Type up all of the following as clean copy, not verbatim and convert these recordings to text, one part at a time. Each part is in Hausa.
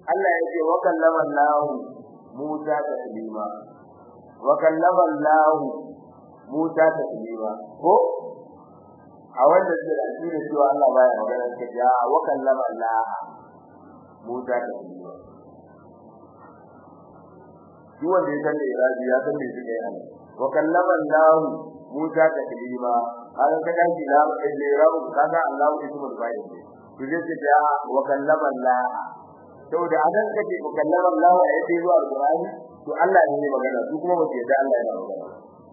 Allah yake wa kallama Allah Musa taklima wa kallama Allah Musa taklima ko a wanda zai da cewa Allah baya magana sai ya wa kallama Allah Musa taklima shi wanda ya san da irabi ya san me suke yana wa kallama Allah Musa taklima har ka ganki la da irabi kaga Allah ismul fa'il to zai ce ya wa kallama Allah saboda adan kace wa kallama Allah ya yi zuwa Qur'ani to Allah ne ya magana su kuma ba ce da Allah yana magana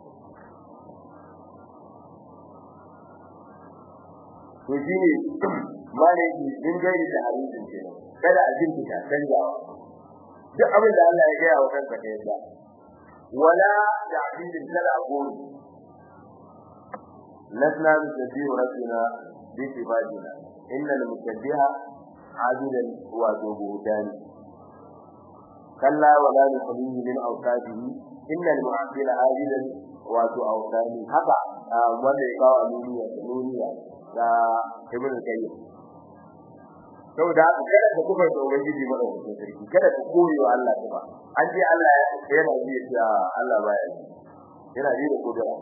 to shine malaki din gairi da hadisin kenan kada a jinta canjawa duk abin da Allah ya gaya wa kanka da yadda wala ta'dil kada aqul lasna bi rabbina bi ibadina innal mutabbiha ajidan wa dubudan kalla wala nukhlihi min awsatihi innal mu'abbila ajidan wa du'awtani haka wanda ya kawo nuniya da ibn kayyim saboda kada ka kufa da ubangiji ba da sarki kada ka koyi wa Allah ba an ce Allah yana yi ya Allah baya yana yi da kudura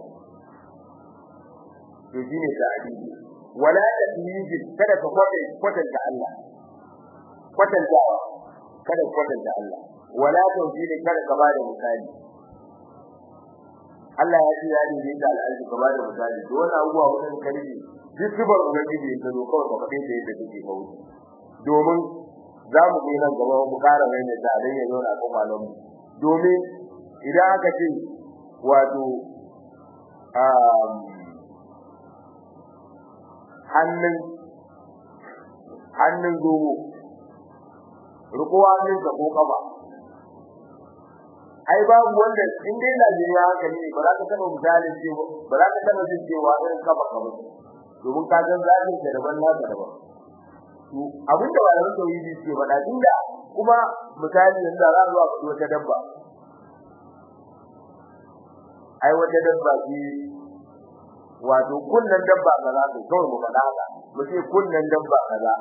to shine ta'dili wala tadmiji kada ka kwatanta Allah kwatantawa kada kwatanta Allah wala tawjili kada ka bada misali Allah ya ce ya yi da al'aji ka bada misali to wannan abubuwa wannan kalbi duk zubar ubangiji da zo kawai ka fade da yadda kake kawo domin za mu yi nan gaba mu ƙara mai da dan ya zauna a kwalan mu domin idan aka ce wato hannun zomo rukuwa ne ka ko kaba ai babu wanda in dai Najeriya haka ne ba za ka taba misalin cewa ba za ka taba jin cewa irin kaba kaba domin ka ga zalin da daban naka daban to abin da malamin tauhidi ke faɗa dinda kuma misali yanzu za zuwa ga wata dabba ai wata dabba ce wato kunnan dabba kaza to kawai mu faɗa haka mu ce kunnan dabba kaza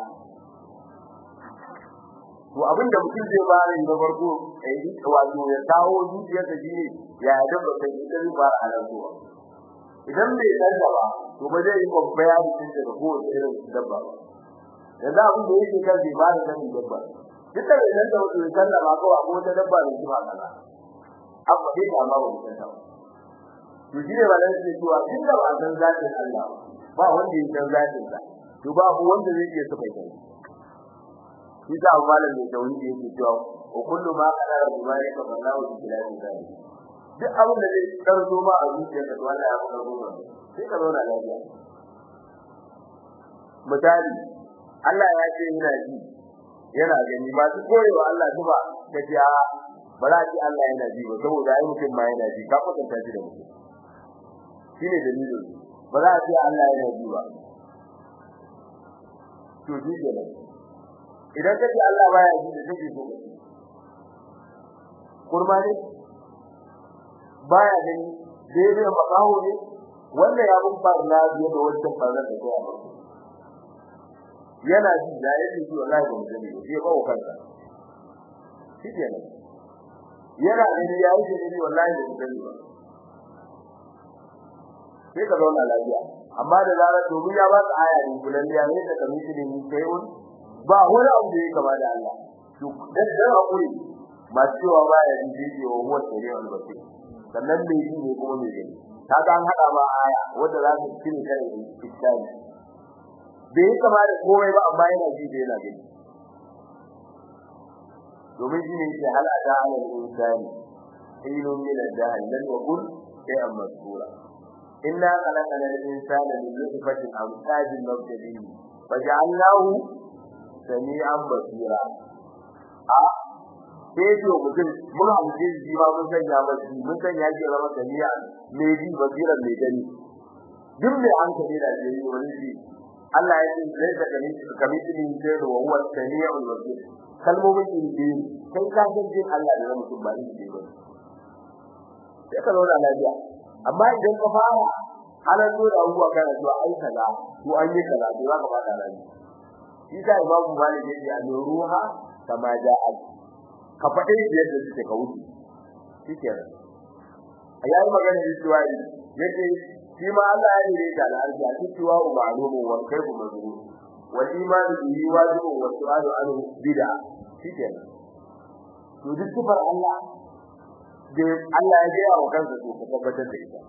to abinda mutum zai fara yi na farko wato ya kawo zuciyar da shi ya dabba sai ita zai fara halartuwa idan bai san ba to ba zai yi kwabaya mutum da kowace irin dabba ba yanzu abin da yake kan bai fara sanin dabba duk da idan da wato ya sallama ko akwai wata dabba da shi ba kaza amma dai ba ma ba mutum ta to shi ne ba dan sai cewa duk da ba san zatin Allah ba wanda ya san zatin sa to babu wanda zai iya saba kai shi da malam mai tauhidi yake cewa wa kullu ma qala bimani ka wallahu bi kilani zai duk abin da zai karzo ma a zuciyarka to Allah ya karzo ma sai ka zauna lafiya misali Allah ya ce yana ji yana gani ba su koyewa Allah duba kace a ba za ki Allah yana ji ba saboda ai mutum ma yana ji ka kwatanta shi da mutum shine dalilin ba za ki Allah yana ji ba to ji ne idan kace Allah baya ji da kake so kurma ne baya gani dai makaho ne wanda ya mun fara na biyo da wannan fara da kowa yana ji da yake ji wallahi ba mutum ne sai ba kanka shi ne yana gani ya yi gani wallahi ba mutum ne sai ka zauna lafiya amma da zarar domin ya ba ka aya ne kullun ya ne da kamiti ne sai ba wani abu da yake kama da Allah to dan hakuri ba cewa ba ya ji wa huwa sai albasi sannan me yi ne kuma me gani kaga an hada ma aya wanda za ta cire kare iskani bai kama da komai ba amma yana ji da yana gani domin shi ne ke halaka alal insani ilun min al-jahl lan yakun shay'an mazkura inna khalaqna al-insana min nutfatin amshajin nabtalihi waja'alnahu sami'an basira sai to mutum mun hamje shi ba mun sanya masa mun sanya shi zama sami'a mai ji basira mai gani duk mai hankali da yayi wani shi Allah ya ce zai da kamiti sai da huwa sami'ul basir kalmomin din kai ka san jin Allah da mutum ba shi ba sai ka zauna lafiya amma idan ka fara halar da abubuwa kana zuwa ai kaza ko an yi kaza to za ka fada lafiya shi da Imam Malik yake a ruha kama ja'a ka faɗe yadda suke ka wuce shikenan ayi magana da cewa yake shi ma Allah ya yi da al'arji a cewa ma'lumun wa kayfu mazrur wa imanu bihi wajibun wa su'alu anhu bid'a shikenan to duk sifar Allah da Allah ya ga wa kansa to ka tabbatar da ita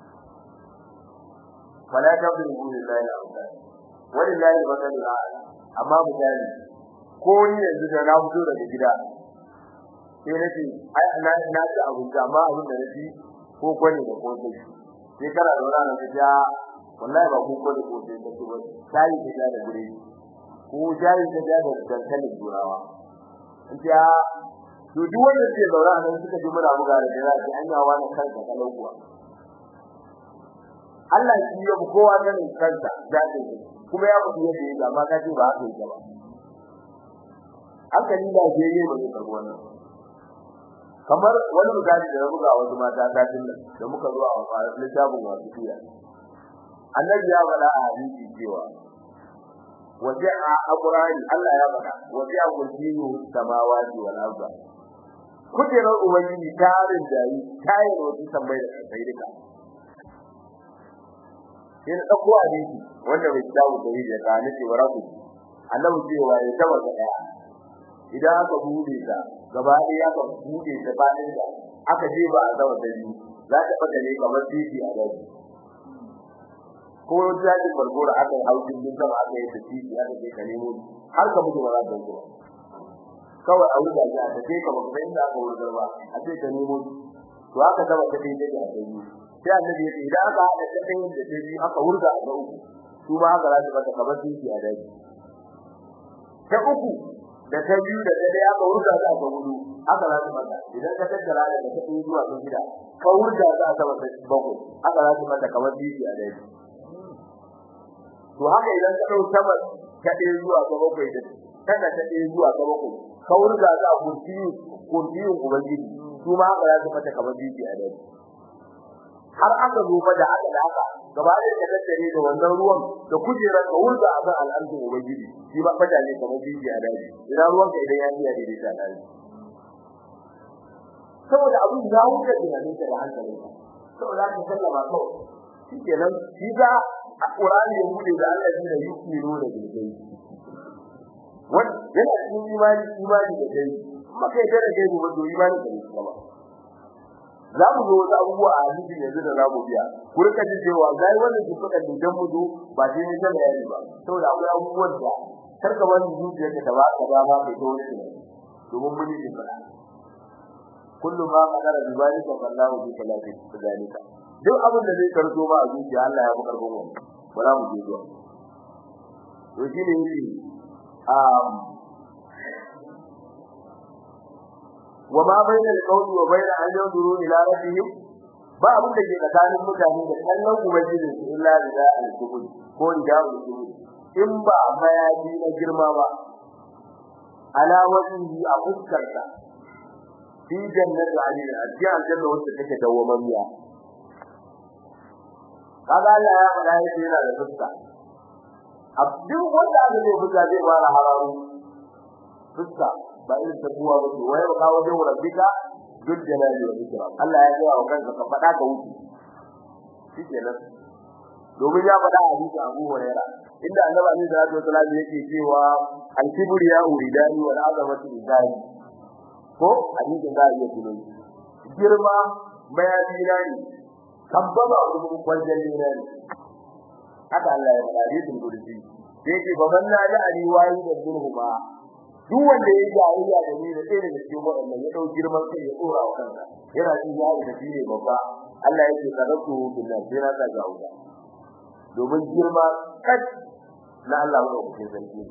wala tabribu lillahi al-amsal walillahi al-masalul a'la amma misali ko ni yanzu da na fito daga gida sai nace ai na ci abinci amma abin da nace ko kwani da kotai sai kana da ranar da ja wallahi ba ku kwani ko sai kace ba sai da da gure ko jari da da dankalin turawa ja to duk wanda ke zaura nan suka ji mura buga da jira sai an yawa ne kanka kalau kuwa Allah shi ya kowa ganin kansa da kuma ya mutu yadda yake amma ka ce ba haka yake ba haka ni da je yi ba zai karbo wannan kamar wani misali da buga wasu mata kafin nan da muka zo a littafin wasu fiya annabi ya bada a hadisi cewa wasi'a alqur'ani Allah ya bada wasi'a kursiyu samawati wal arda kujerar ubangiji tarin jayi tayin wasu tambayi da sai duka sai na dauko hadisi wanda bai dawo da yi da kana ce waraku annabi cewa ya tabbata daya idan aka bude ta gaba ɗaya aka bude ta bayan da aka je ba a zama dani za ta fada ne kamar titi a gaba ko da ji bargora aka haukin din sama aka yi titi aka je ka nemo har ka mutu ba za ka yi kawai a wuce ga ta sai ka ba sai da aka wuce ba a ce ka nemo to aka zama ta dai da gani sai annabi ya ce idan aka hada ta dai da dai aka wurga a ga uku su ma aka za ta fada kamar titi a gaba ta uku da ta biyu da dai aka wurga ta ga gudu aka za ta fada idan ka tattara da ta kai zuwa ga gida ka wurga ta a sama bakwai aka za ta fada kamar titi a gaba to haka idan ka dau sama ka dai zuwa ga bakwai da kada ta dai zuwa ga bakwai ka wurga za kurtiyu ubangiji su ma haka za su fata kamar biji a dai har aka zo fa da haka gaba da ka tattare da wannan ruwan da kujerar ka wurga a kan al'arshi ubangiji shi ba fata ne kamar biji a dai idan ruwan ka idan ya iya da ta dai saboda abin da wuce da ne da hankali saboda ka sallama kawai shikenan shi ga Qur'ani ya bude da Allah ne yake nuna da dai wanda yana cikin imani da dai maka da dai mu do imani da shi ba za mu zo da abubuwa a hadisi yanzu da zamu biya ku rika ji cewa zai wannan duk da dan mu do ba dai ne da yayi ba saboda akwai abubuwan da karka wani zuciya ta ba ka ba kai to shi domin mun yi fara kullu ma qadara bi zalika wallahu bi salati zalika duk abin da zai karzo ba a zuciya Allah ya bukar gonwa bara mu je zuwa to shi ne وما بين القول وبين أن ينظروا إلى ربهم ba abin da ke tsakanin mutane da kallon ubangiji illa da al-kubul ko da al-kubul in ba mayaji na girma ba ala wajhi a fuskarta fi jannati ali aljanna wacce take dawwamamiya kaga Allah ya faɗa yake yana da fuska abdin wanda aka ce fuska zai fara hararu fuska ba irin ta kuwa ba ce wai ba wajen rabbika duk jalali wa ikram Allah ya ga wa kanka ka faɗa ka wuce shikenan domin ya faɗa a hadisi Abu Hurairah inda Annabi sallallahu alaihi wasallam yake cewa al-kibriya uridani wal azamatu idani ko hadisi da yake tuno girma bayani ne kambama rubun kwaljalli ne haka Allah ya faɗa hadisin gudubi yake baban na da ali wayi da zulhuma duk wanda ya jariya da ni da tsere da cikin wannan ya dau girman kai ya dora wa kansa yana jin ya da shi ne babba Allah yake karatu billahi sai na ta gauda domin girma kad na Allah wa ku sarki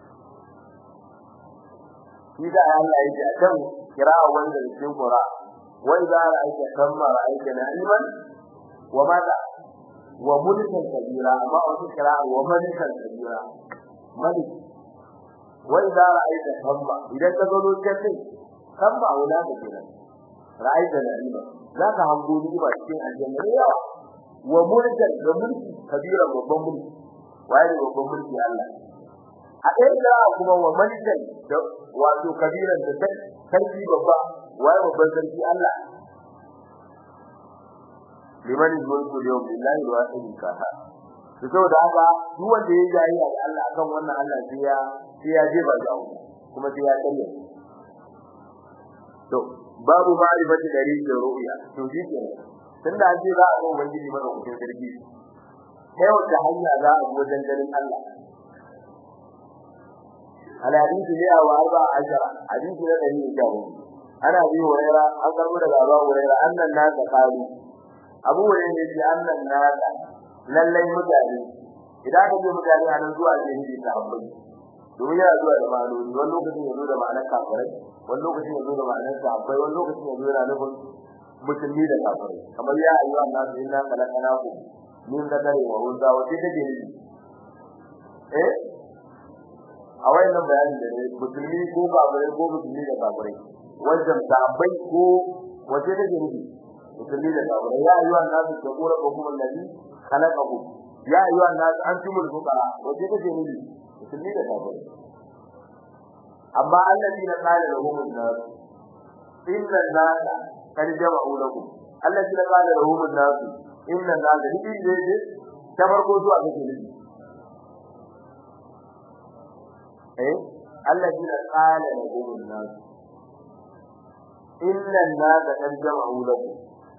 shi da Allah yake akan kira wanda cikin Qur'an wai za a aika kamma aika na ilman wa mada wa mulkan kabira amma wasu kira wa mulkan kabira malik wai da ra'ayta kamma idan ka zo lokacin kamma wala da kira ra'ayta na'ima zaka hango ni ba cikin aljanna yawa wa mulkan da mulki kabira babban mulki wai babban mulki Allah a ɗaya da kuma wa malikan da wato kabiran da sarki babba waye babban sarki Allah liman mulku yawm billahi wa inkaha to saboda haka duk wanda ya yi da Allah akan wannan Allah sai ya je ba jawo kuma sai ya kare to babu ma'rifati dalilin ru'ya to shi ke tunda an ce za a ga ubangiji maka kucin sarki sai wata hanya za a wajen ganin Allah الحديث 114 حديث الذي يجاوب أنا أبي هريرة أقرب لك أبا هريرة أن الناس قالوا أبو هريرة أن الناس للي متعلي إذا كنت متعلي عن الزواج الجهدي تعبد دنيا الزواج المعلوم واللوكة يزود معنى كافرين واللوكة يزود معنى كافرين واللوكة يزود معنى مسلمين كافرين كما يا أيها الناس إنا خلقناكم من ذكر وأنثى وتلك إيه a wayannan bayanin da ne musulmi ko kafirai ko musulmi da kafirai wajen sahabbai ko waje da gindi musulmi da kafirai ya ayyuha nasu taqura rabbukum alladhi khalaqakum ya ayyuha nasu antumul fuqara waje da gindi musulmi da kafirai amma alladhina qala lahum an-nas inna an-nasa qad jama'u lakum alladhina qala lahum an-nas inna an-nasa hidi ta farko zuwa ga gindi الذين قال لهم الناس إن الناس قد جمعوا لكم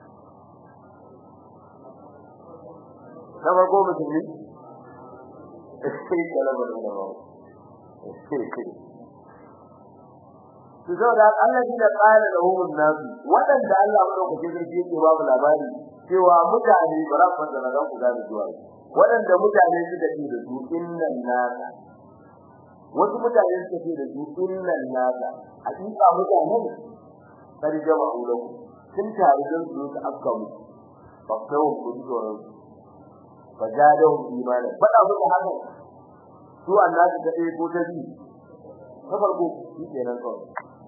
كما قوم مسلمين كلام الله saboda alladina qala lahum an-nas wadanda Allah madaukakin sarki yake ba mu labari cewa mutane ba za su fara ku gane zuwa wadanda mutane suka ce da su innan nasa wasu mutane suka ce da su innan nasa hakika mutane sai jama'u da ku sun tare da su ta afka mu ba kawo ku dole ba ga da imani fada muku haka su annabi da dai ko ta bi na farko shi kenan kawai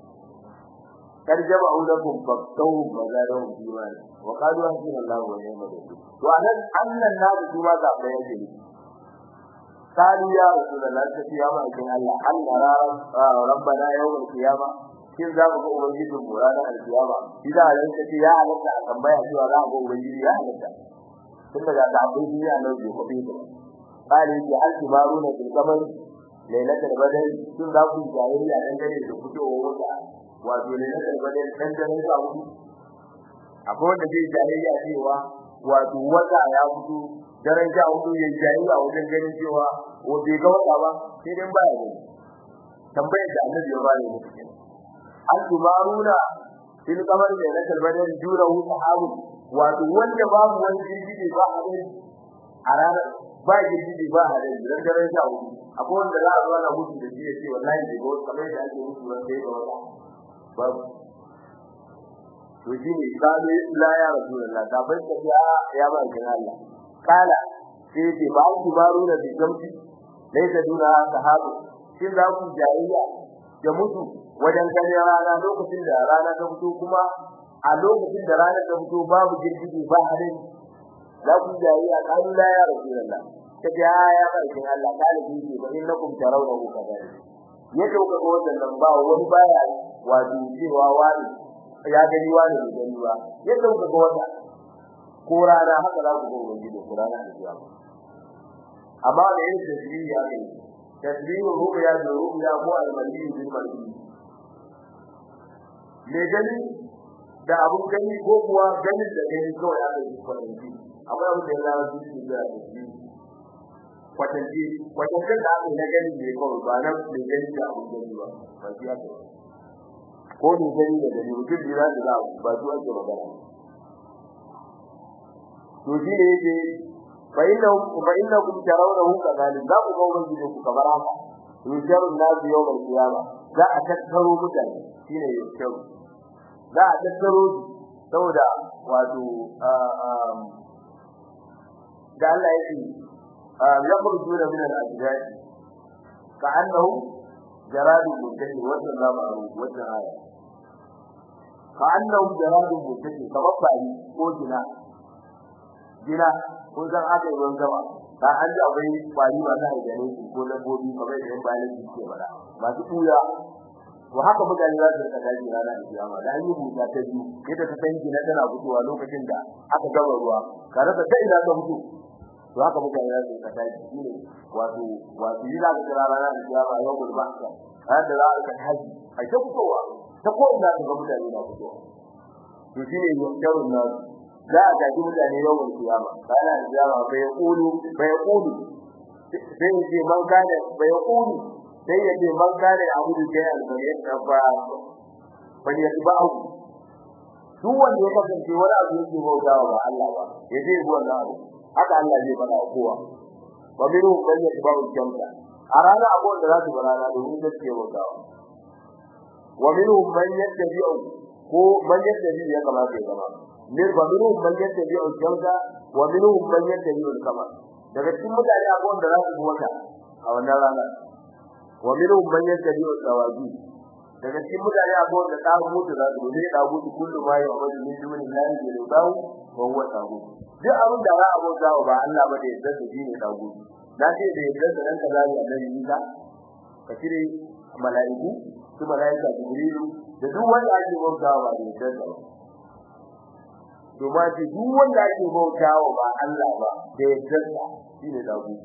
karjaba aulakum faqtahu bazarahum iman wa qalu hasbuna Allah wa ni'mal wakeel to annan nabi kuma ga bayan shi kali ya rasulullah ta ya ma kin Allah Allah rabbana yawmal qiyamah kin za mu ga ubangiji mu ranar alkiyama idan ran ta ya halatta a tambaya cewa za ga ubangiji ya halatta tun daga da abin duniya nan bai kofi ba kali ya alkibaruna bil qamar lailatul badr kin za ku jayayya dan gare da fitowa wata wato ne da badal dan da ne ba wuce akwai wanda zai jayayya cewa wato wata ya fito daren ja hudu ya jayayya wajen ganin cewa o bai ga wata ba sai dan baya ne tambayar da Annabi ya bani ne an tumaruna fil qamar da lakal badal jurahu sahabu wato wanda babu wani jirgi ba a ranar ba jirgi ba a dan daren ja hudu akwai wanda za a zo na mutu da shi ya ce wallahi bai ga wata kamar da ake mutu ran sai ga wata babu to shi ne sai la ya rasulullah da bai tafiya ya ba kin Allah kala sai ce ba ku baro da jamti dai da duna sahabu shin za ku jayayya da mutu wajen ganin rana lokacin da rana ta fito kuma a lokacin da rana ta fito babu girgije ba hadin za ku jayayya kan la ya rasulullah kaje ya ba kin Allah kala shi ba innakum tarawnahu kadalik ya dauka wannan nan ba wani baya wato cewa wani ya gani wani da gani ba ya dauka wata ko rana haka za ku gobe gido ko rana da zuwa amma da yin tasbihi ya ne tasbihi ru'ya da ru'ya ko al-mali bil mali ne gani da abun gani ko kuwa ganin da gani kawai aka yi kwatanci amma abin da ya zama shi da tasbihi kwatanci da aka yi na gani ne kawai ba nan ne gani da abun gani ba ba shi aka ko ne gani da gani mutum da za ba su ake magana to shi ne yake fa innakum tarawnahu kadhalik za ku ga ubangiji ku kamar haka yusharu nabi yawmal qiyama za a tattaro mutane shine yusharu za a tattaro saboda wato da Allah yake yakhruju min al-ajdad ka'annahu jaradu mutaki wa sallallahu wa ta'ala ka'annahu jaradu mutaki tawaffali ko jina kun san aka yi ruwan sama ka an ji akwai kwari masu aljanu ko dabbobi kamar da yan bayan ke bada masu tuya to haka mutane za su rika tashi rana da kiyama da an yi buta ta biyu yadda ta tanki na tana fitowa lokacin da aka gama ruwa ka rasa ta ina ka fito to haka mutane za su rika tashi shine wato yi za ka kira rana da kiyama yau gobe ba har da za ka tashi ai ta fitowa ta ko ina ka ga mutane na fitowa to shine yau nan za a gaji mutane yau gobe kiyama kana da kiyama bai kulu sai ce man kana bai kulu sai ya ce man kare abu da ya albariyar da ba bani ya ba au duk wanda ya kasance wani abu yake bautawa ba Allah ba ya je wannan abu haka Allah zai faɗa kowa wa miru man ya ba ujjanta a rana abu da za su barana domin gaskiya bautawa wa miru man yattabi'u ko man yattabi'u ya kamata ya zama mir ba miru man yattabi'u ujjanta wa miru man yattabi'u al-kama daga cikin mutane abu da za su wata a wannan rana wa minhum man yattabi'u tawaji daga cikin mutane akwai da tagu da za su ne tagu kullu ma ya wani min duni lahi da dawo wa huwa tagu duk abin da za a bauta ba Allah ba da yadda su ne tagu na ce da yadda da ranka zai annabi Isa ka cire mala'iku su mala'ika Jibrilu da duk wanda ake bauta ba da yadda ba to ma ce duk wanda ake bauta ba Allah ba da yadda shine tagu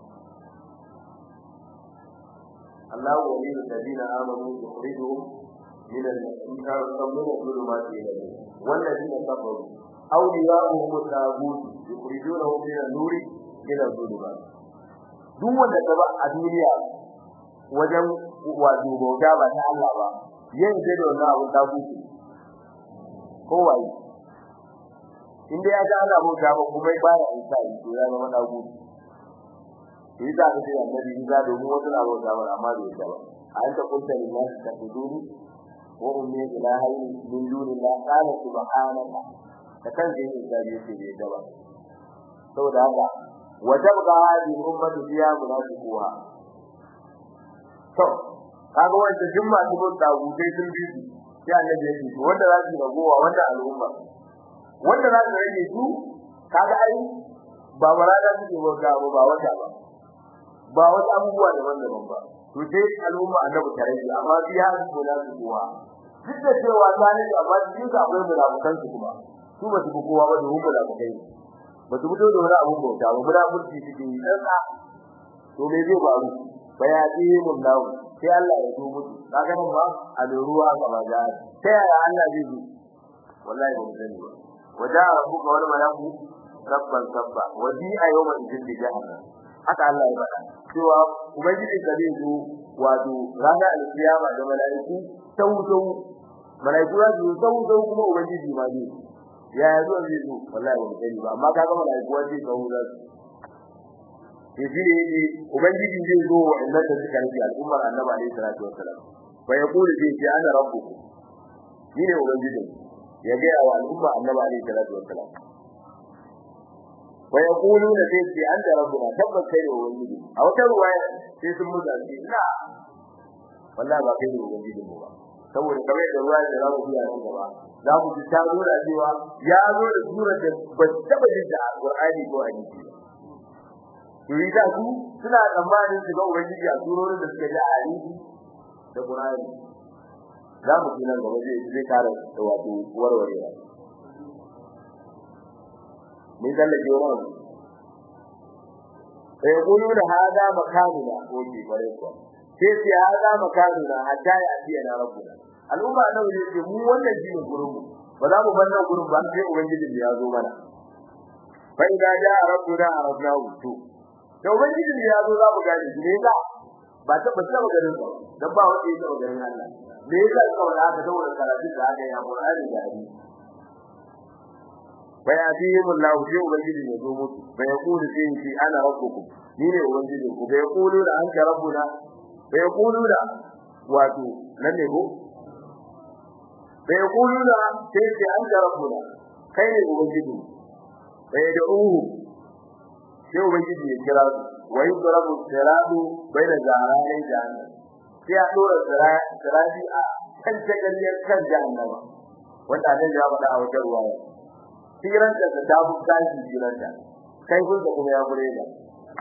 الله ولي الذين آمنوا يخرجهم من الظلمات إلى النور والذين كفروا أولياؤهم الطاغوت يخرجونهم من النور إلى الظلمات duk wanda ta ba a duniya wajen wato bauta ba ta Allah ba yin da wannan abu ta buce kowai inda ya ga Allah bauta ba kuma baya isa to ya zama dagu shi da ake annabi Isa domin wasu na bauta ba amma bai ta ba an ta kunta lillahi taqduru wa ummi ilahi min dunillahi qala subhanaka da kan da yake da yake da ba saboda haka wajabga hadhihi ummatu biya munafiquha to kaga wanda jumma su bauta gutai sun bi sai annabi yake wanda za su ragowa wanda al'umma wanda za su rage su kaga ai ba barada suke bauta ba wata ba wata abubuwa daban-daban ba to sai al'umma annabi tare shi amma bi ya su da su kowa duk da cewa zane da ba su da akwai mulamukan su kuma su ba su kowa ba da hun mulamukai ba su fito da wani abu bauta ba mulafurci suke yi dan to me zai faru bayati mun dawo sai Allah ya zo mutu kaga nan ba a da ruwa gaba da sai Allah zai zo wallahi ba mu sani ba waja rabbuka wal malaku rabban sabba wadi a yawmal jinni jahannam haka Allah ya faɗa cewa ubangiji da zai zo wato ranar alkiyama da malaiku tawudu malaiku za su tawudu kuma ubangiji ma zai ya yazo zai zo wallahi ba sani ba amma kaga malaiku wani tawudu yaji ubangiji zai zo wa'annan da suka rufe al'ummar annabi alaihi salatu wassalam fa yaqulu bi ana rabbukum ni ne ubangiji ya ga wa al'umma annabi alaihi salatu wassalam ويقولون في أنت ربنا تبت خير ووجده أو ترواية في سمو ذلك لا والله ما خير ووجده مبا saboda kamar da ruwa da zamu biya nan gaba za mu ji taro da cewa ya zo da sura da ba taba jin da Qur'ani ko hadisi to yi da su suna tsammanin su ga ubangiji a surorin da suke da hadisi da Qur'ani za mu ji nan gaba zai kare wato warwarewa من ذا الذي يرون فيقولون هذا مكاننا وفي فريقا كيف هذا مكاننا حتى يأتينا ربنا الأمة أنه يجب wannan shine gurinmu ba za mu banna gurin ba sai ubangiji ya zo mana fa idza jaa rabbuna arabnahu to ubangiji ya zo za mu gane shi ne ba ta ganin ba dan ba wanda ya taba ganin Allah me yasa kawai aka daura karatu da aka yi Qur'ani da hadisi فيأتيهم الله في وجهه يزوم فيقول فيه أنا ربكم مين وجهه فيقولون أنت ربنا فيقولون واتو لم يقول فيقولون فيه أنت ربنا خير وجهه فيدعوه في وجهه الكلام ويضرب السراب بين زهراني جهنم في أدور السراب كان تكلم كان جهنم وأنت هذا بدا أوجه tiranta da dabu kashi tiranta kai kun da kuma ya gure da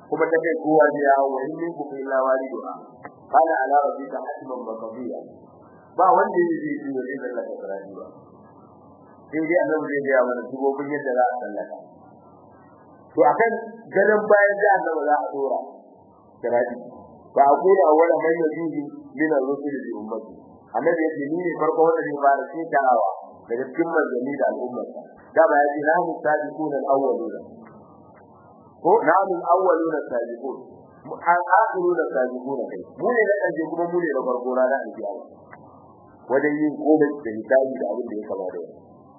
kuma ta kai kowa ne ya wa in min ku illa waliduha kana ala rabbika hatman maqdiya ba wanda yake yi da idan Allah ta rani ba sai dai Allah zai ga mana dubobin yadda za a sallaka to akan ganin bayan da Allah za a dora kiradi ba a kula wala man yajuzu min ar-rusul bi ummati annabi yake ni ne farko wanda zai fara sai tarawa daga cikin manzanni da al'ummarsa da ba yaji na musabiquna al-awwaluna ko na'am al-awwaluna sabiqun al-akhiruna sabiquna kai mu ne da kaje kuma mu ne da farko rana da kiyama wajen yin komai da hisabi da abin da ya kama da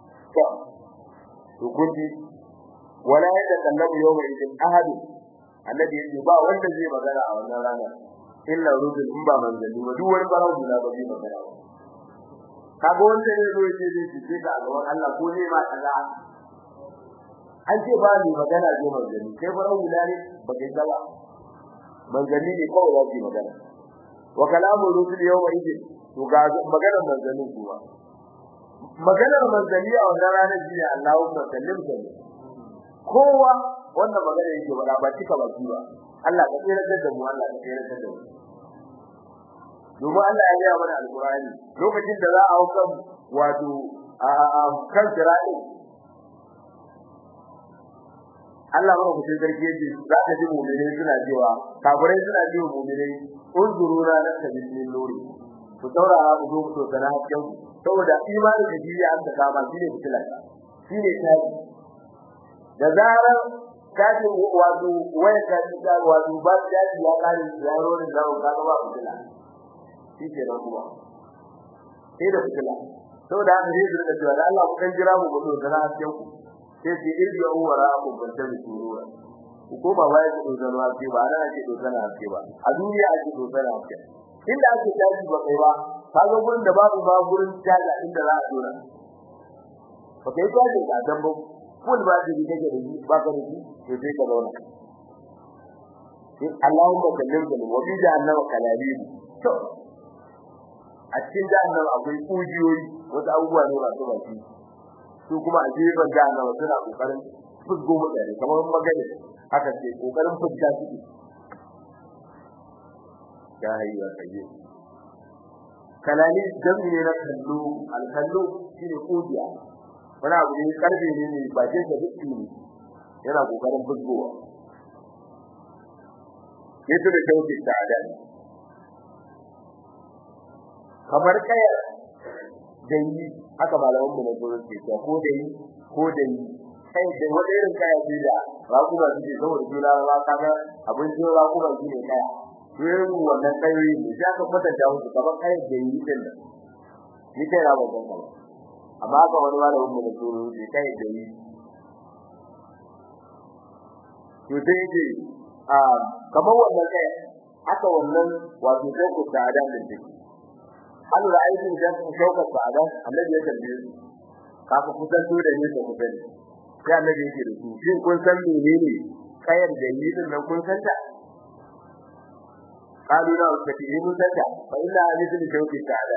to kunji wala yatakallamu yawma idin ahad annabi yace ba wanda zai magana a wannan rana illa rusul in ba manzanni ba duk wani barawo da ba zai magana ba kaga wanda ne zo yace zai fice ka a gaban Allah ko ne ma kaza an ce ba ni magana zai manzanni sai barawo da ne ba kai ba manzanni ne kawai za su magana wa kalamu rusul yawma idin to ga maganar manzanni kuma maganar manzanni a wannan ranar shi ne Allahumma sallim sallim kowa wannan magana yake wada ba cika baki ba Allah ka tsere da mu Allah ka tsere da mu domin Allah ya gaya mana alqur'ani lokacin da za a hauka wato kan jira'i Allah ba ku sarki yake za ka ji mu'mini suna cewa kafirai suna cewa mu'mini unzuruna na tabisin nuri ku saurara ku zo ku to sana hakkin saboda imani da jiya an ta kama shine fitilaka shine tayi da zarar kaji wato waya kaji da wato ba da ya kare zaro da zawo kaga ba fitila shike da kuma sai da fitila saboda haka zai da cewa Allah ku kan jira mu ku to sana hakkin ku sai ki irbi awwara ku banta da surura ko ba wai ku zo na ce ba ana ce to sana hakki ba a duniya ake to sana hakki inda ake tashi ba kai ba kaga gurin da babu ba gurin jaga inda za a dora ba kai tashi da dan ba kun ba da kake da shi ba ka da shi to sai ka zauna sai Allahumma sallim da wa bi jahannama kalali to a cikin jahannama akwai kujiyoyi wata abubuwa ne masu baki su kuma a gefen jahannama suna kokarin fusgo mutane kamar magana haka ce kokarin fusga su ya hayya kaje kalali jami ne na kallo al-kallo shine kujiya wani abu ne karfe ne bakin da duk ne yana kokarin fusgowa yato da tauki ta'ala kamar kaya dai haka malaman mu ne ko ce ko dai kai da wani irin kaya ce da rakuma suke saboda juna ba kaga abin jira rakuma shine kaya irin wannan kayoyi ne sai aka kwatanta musu kamar kaya dai din ni kai rawa ban ba amma ga wani malamin mu da tsoro ne kai dai to sai dai kamar wannan kaya aka wannan wato sai ku ta da din hal ra'aytu da shauka sa'ada annabi ya tambaye su kafa kusanto da ne ko kusan sai annabi yake da su shin kun san menene kayar da yi din nan kun san ta kalu na uskati mun san ta fa inna hadithu shauki sa'ada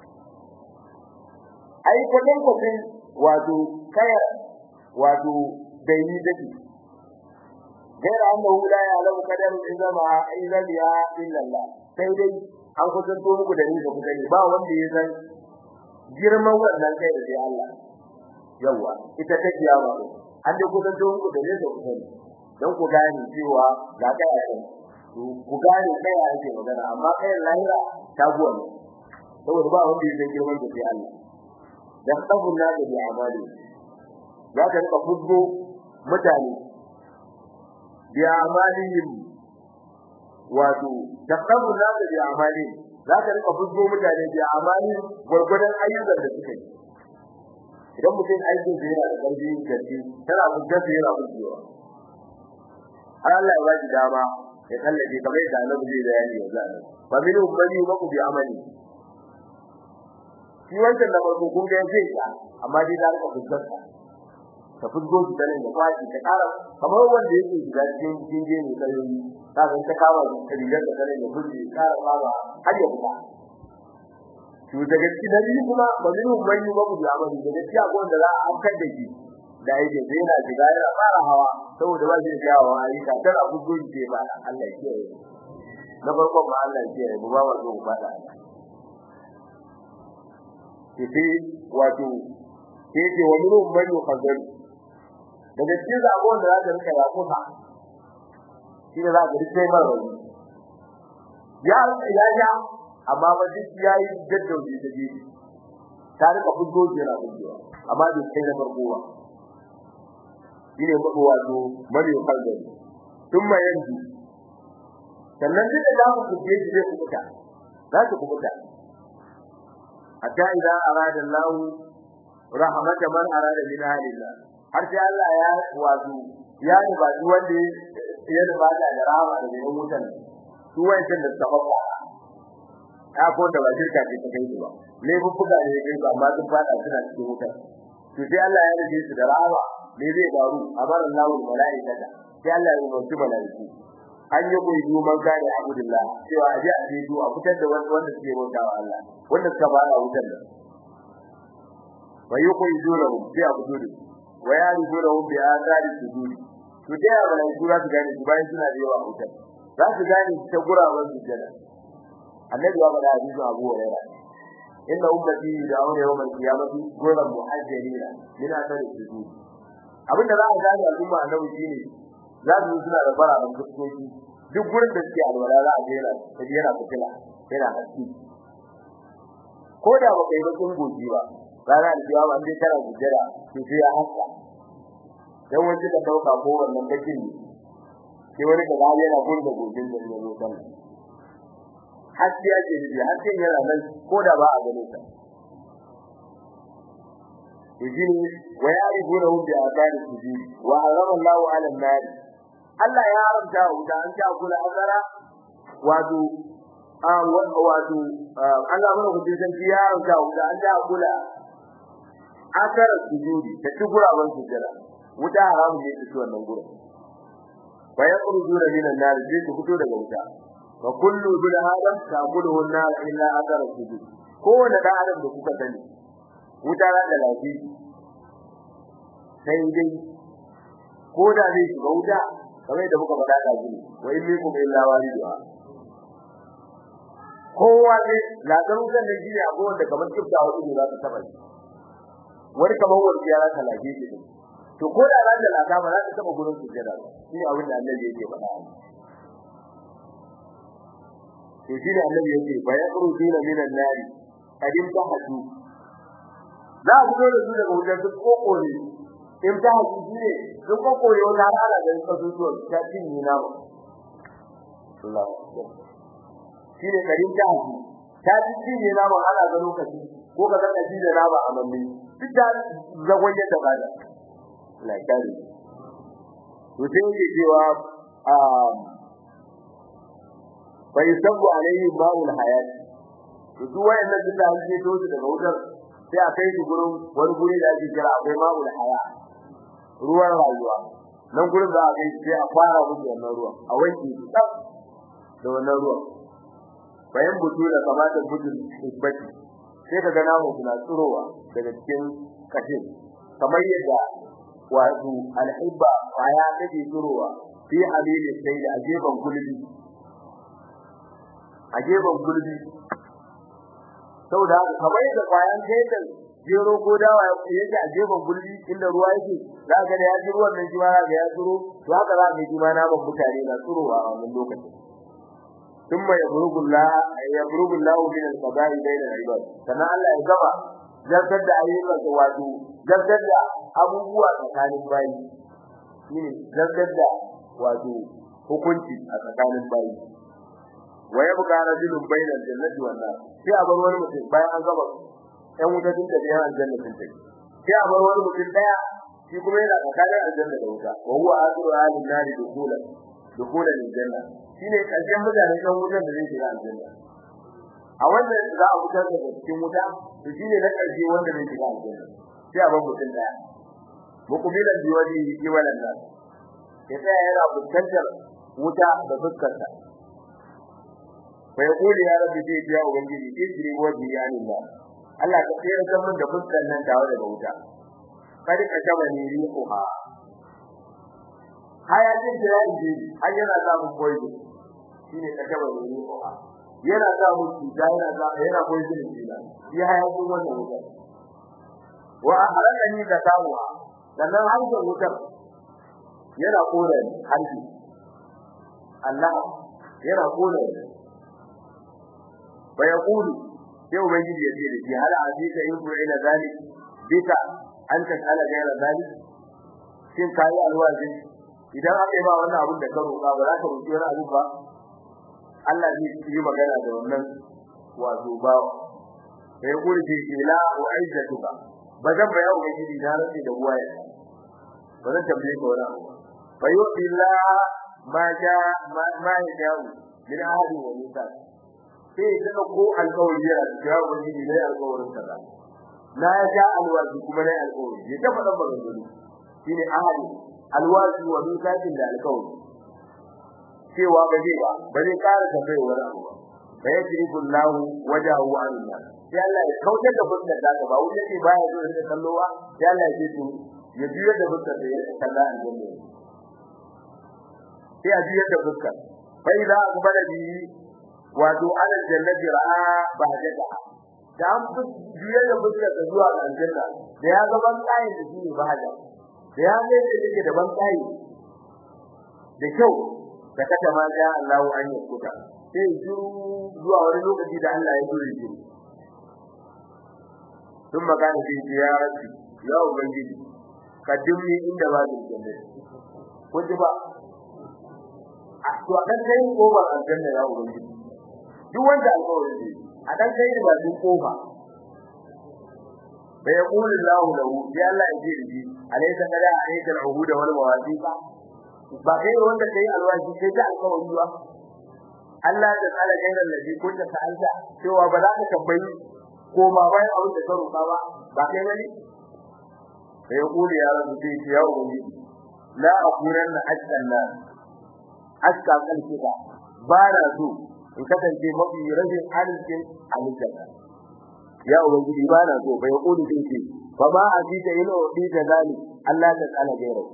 ai kudin kudin wato kayar wato da yi dake gaira annahu la ya'lamu qadar izama ya illa Allah sai dai an kusanto muku da ni da kuka ba wanda ya san girman wannan kai da Allah yawa ita ta kiyama an da kusanto muku da ni da kuka dan ku gane cewa ga kai a ku gane kai ake magana amma kai lahira ta buwa ne saboda ba wanda ya san girman da Allah da sabuna da bi amali ya ka rika fuddo mutane bi amalihim wato taqabu zaka bi amali zaka rika fuzgo mutane bi amali gurgurdan ayyukan da suke idan mutum aikin da yana da karfi gaci tana fuzga da yana fuzgowa Allah ya baki dama ya kallaje kamar da Allah zai bayani yanzu fa min ummati wa ku bi amali shi wannan da farko kun ga zai ka amma dai da rika fuzga ta fuzgo shi da ne da fashi ta kara kamar wanda yake shiga cikin jinje ne kayoyi ta ga ta kawo rigar da kare da buji kara fara har ya fita to daga cikin nabi kuma bazinu manyu ba ku da amali da gaskiya ko da za a afkar da shi da yake yana shiga yana fara hawa saboda ba shi jawo ayyuka tana bugun ce ba Allah ya kiyaye na farko ba Allah ya kiyaye ba ba zo ba da kifi wato yake wa mun man yukhazal daga cikin zabon da zaka rika ya kusa shi ne zaka rike mai rauni ya amma ba duk yayi daddaudi da ji ta rika bugo jira bugo amma duk sai na farko ba shine babu wato man yukhazal thumma yanzu sannan duk da zamu kuje shi zai kubuta za su kubuta hatta idan arada Allah rahmatan man arada min ahlillah har sai Allah ya wato ya ba duk wanda ya ba da rahama da mai mutan su wayan da sababa ta ko da wajirka ce ta kai ba ne bubbuga ne kai ba amma duk fada suna cikin mutan to sai Allah ya rage su da rahama ne zai daru amara Allahu malaikata sai Allah ya mutu malaiku an yi koyi duman gane abudullah cewa aje a jeju a fitar da wanda suke bautawa Allah wanda suka bada wutar da ويقول جوله في أبدوله ويعرفونه بآثار السجود تجاه ولا يقول تجاني تبين سنة ديوة أوتا لا تجاني تقرأ والسجنة النبي وقال حديث أبو هريرة إن أمتي يدعون يوم القيامة غير محجلين من آثار السجود abin da za a gane al'umma annabi shine za su suna da fara da kuskoki duk gurin da suke alwala za a jera ta jera fitila yana haske ko da ba kai ba kun goji ba rana da jiwa ba sai kana gujera to sai ya haska dan wanda ka dauka ko wannan bakin ne sai wani ka gane yana gurin da gojin da ne mutan haske yake da haske yana nan ko da ba a gane ta yajini wa ya'rifunahu bi azari sujud wa harama Allahu 'ala an-nar Allah ya haramta wuta an ta kula azara wato Allah mana kudin san ya haramta wuta an ta kula azara sujud ta tugura ban sujada wuta haramu ne ta wannan gurin fa yakhrujuna min an-nar sai su fito daga wuta wa kullu bil adam ta'kuluhu an-nar illa azara sujud kowanne da adam da kuka sani wuta da lafi sai dai ko da zai shiga wuta kamar da muka faɗa da gini wa illikum illa waliduha kowa ne la da wutan da jiya ko wanda kamar kifta wani ne za ta taba shi wani kamar wani ya rasa lafi shi to ko da ran da laka ba za ta taba gurin sujjada ba shi abin da Allah yake faɗa to shi ne Allah yake bayaqruduna minan nari kadin tahadu za a fito da su daga wajen duk kokore in ta haƙiƙi ne duk kokore wata rana da suka zuwa ta cinye na ba Allah shi ne karin ta haƙiƙi ta cinye na ba ana ga lokaci ko ka zaka ji da na ba amanni duk da zagwaye da bada Allah ya kare to sai yake cewa fa yusabu alayhi ma'ul hayat to duk wayannan da an ce to daga wajen sai a kai su gurin wani guri da ake kira akwai ma'ul haya ruwan rayuwa nan gurin da aka yi sai a fara musu wannan ruwan a wanke su tsaf da wannan ruwan bayan butu da kamata butun isbati sai ka ga namu suna tsirowa daga cikin kashin kamar yadda wato alhibba baya take tsirowa fi halili sai da ajeban gulbi saboda kamar yadda kwayan gaidan jero ko dawa yake a jeban gulbi inda ruwa yake za ka ga ya ji ruwan nan jiwa ga ya tsuro to haka za ka ji ma na ban mutane na tsurowa a wannan lokacin thumma yabrugullahu min al-qada'i bayna al-ibad kana Allah ya gaba zartar da ayyukan da wato zartar da abubuwa tsakanin bayi shine zartar da wato hukunci a tsakanin bayi wa yabqa rajulun bayna al-jannati wan nar sai a bar wani mutum bayan an gaba ɗan wuta din da bayan aljanna din take sai a bar wani mutum daya shi kuma yana tsakanin aljanna da wuta wa huwa akhiru ahlin nar dukulan aljanna shine karshen mutanen ɗan wutan da zai shiga aljanna a wannan za a fitar da cikin wuta to shine na karshe wanda zai shiga aljanna sai a bar mutum daya muqbilan biwadi iwalan nas sai yana fuskantar wuta da fuskarta fa yaqulu ya rabbi sai ya ubangiji ijri wajhi ya Allah Allah ka tsere kan mun da fuskar nan dawo daga wuta kada ka taba ni riha hayakin da yake har yana samun koyi shine katabar ne ko yana samun cuta yana koyi da shi shi hayakin wannan wuta wa ahlakani da tawwa sannan har da wutar yana kore harbi Allah yana kore fa yaqulu yau ubangiji yace da shi hal azika yubu ila zalik bika anta kala gaira zalik shin kai alwaji idan aka yi ba wannan abin da ka roƙa ba za ka roƙi wani abu ba Allah zai yi magana da wannan wato ba sai gurbi ila wa aizatuka bazan ba yau ubangiji da rantsi da buwaye bazan tambaye ka wani abu fa yu'illa ma ya min ahli wa nisa sai ka ko alƙawari ya ga ubangiji ne alƙawarin ka da la ja alwaji kuma ne alƙawari ya tafa dan magana shine ahli alwaji wa misakin da alƙawari cewa ba zai ƙara tafiya wani abu ba ya tiribu Allah wajahu anna sai Allah ya kautar da fuskar da ba wuce ce baya zo da kallowa sai Allah ya ce to ya biyo da fuskar da ya kalla aljanna sai a biyo da fuskar fa idza aqbala bi wato ala jannati ra'a ba'daka da an biyo da fuskar da zuwa aljanna da ya ga ban kai da shi ba haja da ya ga da yake da ban kai da kyau da kada ma ga Allah an yi kuka sai zuwa wani lokaci da Allah ya dore shi ثم كان في زيارتي يا ubangiji kaddimni inda ba da janna kuji ba to akan kai kobar aljanna ya ubangiji duk wanda alƙawari ne akan kai ba duk kofa bai yaqulu Allah lahu ya Allah ya ji ji alaysa kada alayka al-uhud wal mawasiqa ba kai wanda kai alwaji kai ta alƙawari ba Allah ya tsara gairan ladhi kunta ta'alta cewa ba za ka tambayi ko ba wai abin da ka roƙa ba kai bane sai ya kula ya rabu sai ya ubangi la akuranna ajalla aska kan kida ba na so in kasance mafi rajin halikin halitta ya ubangi ba na so bai kula sai ce fa ma azita ila wadi da zali Allah ta tsala gairo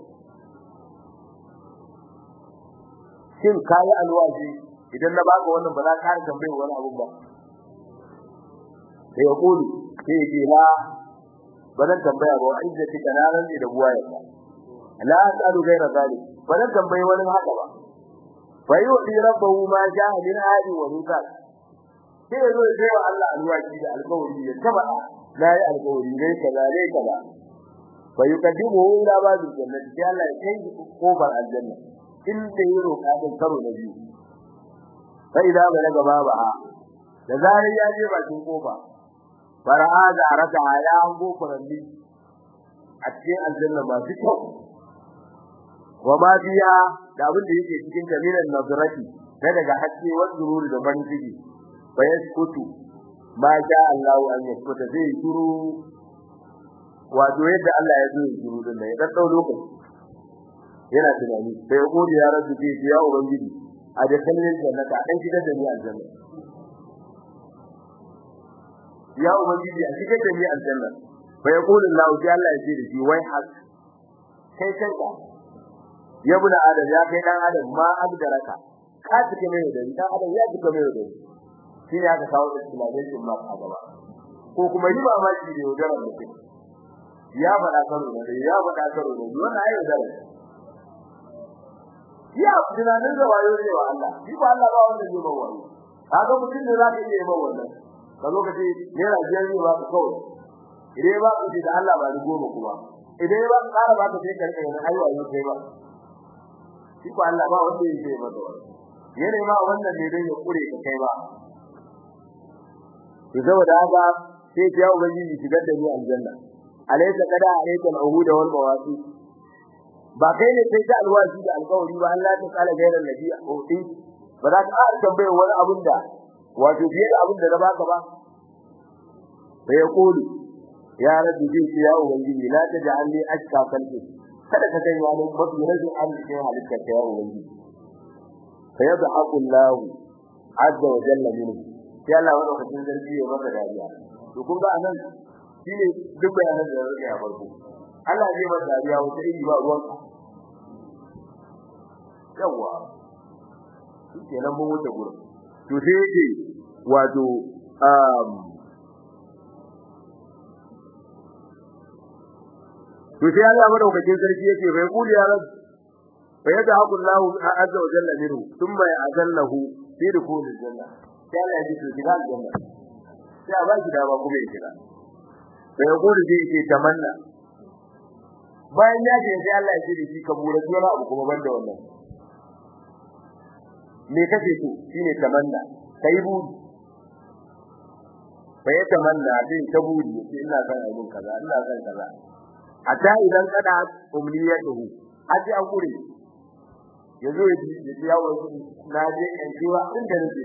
shin kai alwaji idan na baka wannan ba za ka tambaye wani abu ba sai ya kulu sai ce la bazan tambaya ba izzati kanaran da buwaye la asalu gaira zalik bazan tambaye wani haka ba fa yu'ti rabbuhu ma ja'a min hadi wa hukal sai yazo ya ce wa Allah alwaji da alƙawari ya taba la yi alƙawari ne kaza fa yukadimu ila babil jannati sai Allah ya kai kofar aljanna inda ya roƙa din karo na biyu fa idza balaga babaha da zarar ya je bakin kofa fara'a da arata ya hango furanni a cikin aljanna ba su kyau wa ma biya da abin da yake cikin jamilan nazarati da daga haske wa zururi da ban ciki fa yaskutu ma ja Allah an yaskuta zai shiru wato yadda Allah ya zo shiru din ya dan dau lokaci yana tunani sai gode ya rabu ji ya ubangiji a da kallon jannata dan shigar da ni aljanna ya ubangiji a cikin da ni aljanna fa yaqulu Allah ji Allah ya ce da shi wai hak kai kanka ya buna adam ya kai dan adam ma abdaraka ka cike mai da dan adam ya cike mai da shi ne aka kawo da explanation ma a gaba ko kuma yi mamaki da yaudara mutum ya faɗa karo da ya faɗa karo da wannan ayi da ya tunanin da wayo ne wa Allah shi ba Allah ba wanda zai ba wayo kaga mutum ne zaka iya ba wannan ka lokaci ne rajiyar ne ba kawai idan ba ku da Allah ba ni goma kuma idan ba ka ƙara ba ka sai karka yana ayi wayo sai ba shi ko Allah ba wanda yake ba da wannan yana ma wannan ne dai ya kure ka kai ba to saboda haka sai ya ubangiji shigar da ni aljanna alaysa kada alayka al-uhud wal mawasi ba kai ne sai ta alwaji da alƙawari ba Allah ta kala gairan nabi udi ba za ka tambaye wani abin da wato fiye da abin da na baka ba sai ya kulu ya rabbi ji ya ubangiji la taj'alni ashqa qalbi kada ka kai wani mafi rajin arziki halitta ta ya ubangiji fa yadhaku Allah azza wa jalla minhu sai Allah wanda kacin zargi ya maka dariya to kun ga anan shine duk bayanan da yake a farko Allah zai masa dariya wata iri ba ruwan kenan mun wuce gurin to sai yake wato to sai Allah madaukakin sarki yake bai kuli ya rab fa yad'u Allah azza wa jalla minhu thumma ya'zallahu fi dukhulil janna sai Allah ya ce shiga aljanna sai a baki da ba kuma ya shiga bai kuli sai yake tamanna bayan ya ce sai Allah ya ce shi ka bura wani abu kuma banda wannan me kace to shine tamanna kai buri bai tamanna din ta buri ina san abun kaza ina san kaza hatta idan kada umniyatuhu aji an gure yazo ya yawo na je in jiwa inda nake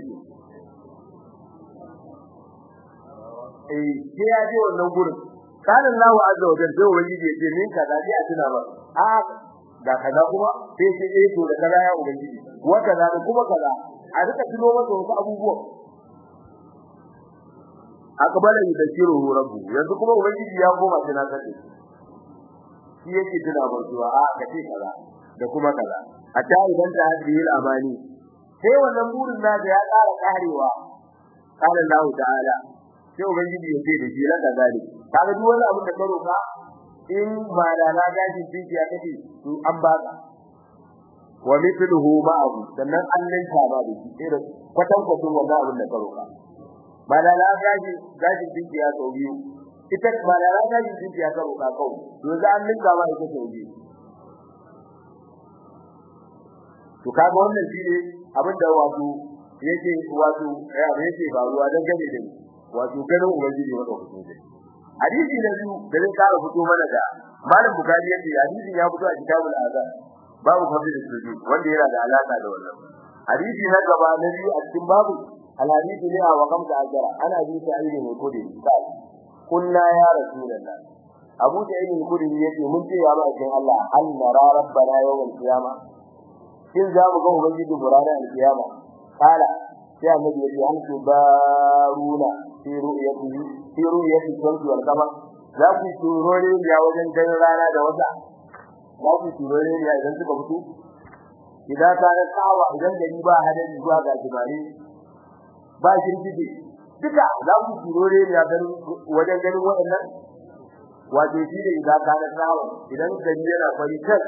sai ya je wannan gurin kana Allahu azza wa jalla ubangiji ya ce min kaza ji a tuna ba da kaza kuma sai sai to da kaza ya ubangiji wa kaza kuma kaza a duka tuno masa wasu abubuwa akbala yudashiru rabbu yanzu kuma ubangiji ya koma tana kace shi yake tuna ba zuwa kace kaza da kuma kaza hatta idan ta hadiyil amani sai wannan burin da ya ƙara karewa qala Allah ta'ala sai ubangiji ya ce da shi la gadi kaga duk wani abu da ka roka in ba da na gaji dinki ya kace to an baka wa mithluhu ma'ahu sannan an linka ba da shi sai da kwatan kwatan wannan abin da ka roka ba da na gaji dinki ya sau biyu ita ba da na gaji dinki ya ka roka kawai to za an linka ba ita sau biyu to kaga wannan shine abin da wato yake ba ruwa dan gane da wato ganin ubangiji wanda kuke da hadisi da biyu da zai kara fito mana da malam bukari yace hadisi ya fito a kitabul azan babu fadil sujud wanda yana da alaka da wannan hadisi na gaba na biyu a cikin babu alhadisi ne a wakam da ajara ana bi ta aini ne kudi kunna ya rasulullah abu da aini kudi yace mun ce ya ba cikin Allah an nara rabbana yawmal qiyama kin za mu ga ubangiji burana al-qiyama kala sai annabi ya ce an tubaruna fi ru'yati shamsi wal qamar za ku turore ya wajen ganin rana da wata za ku turore ya idan suka fito idan ka ga tsawa idan gari ba hadari zuwa ga jibari ba girgije duka za ku turore ya ganin wajen ganin waɗannan wato shi da idan ka ga tsawa idan gari yana fari kan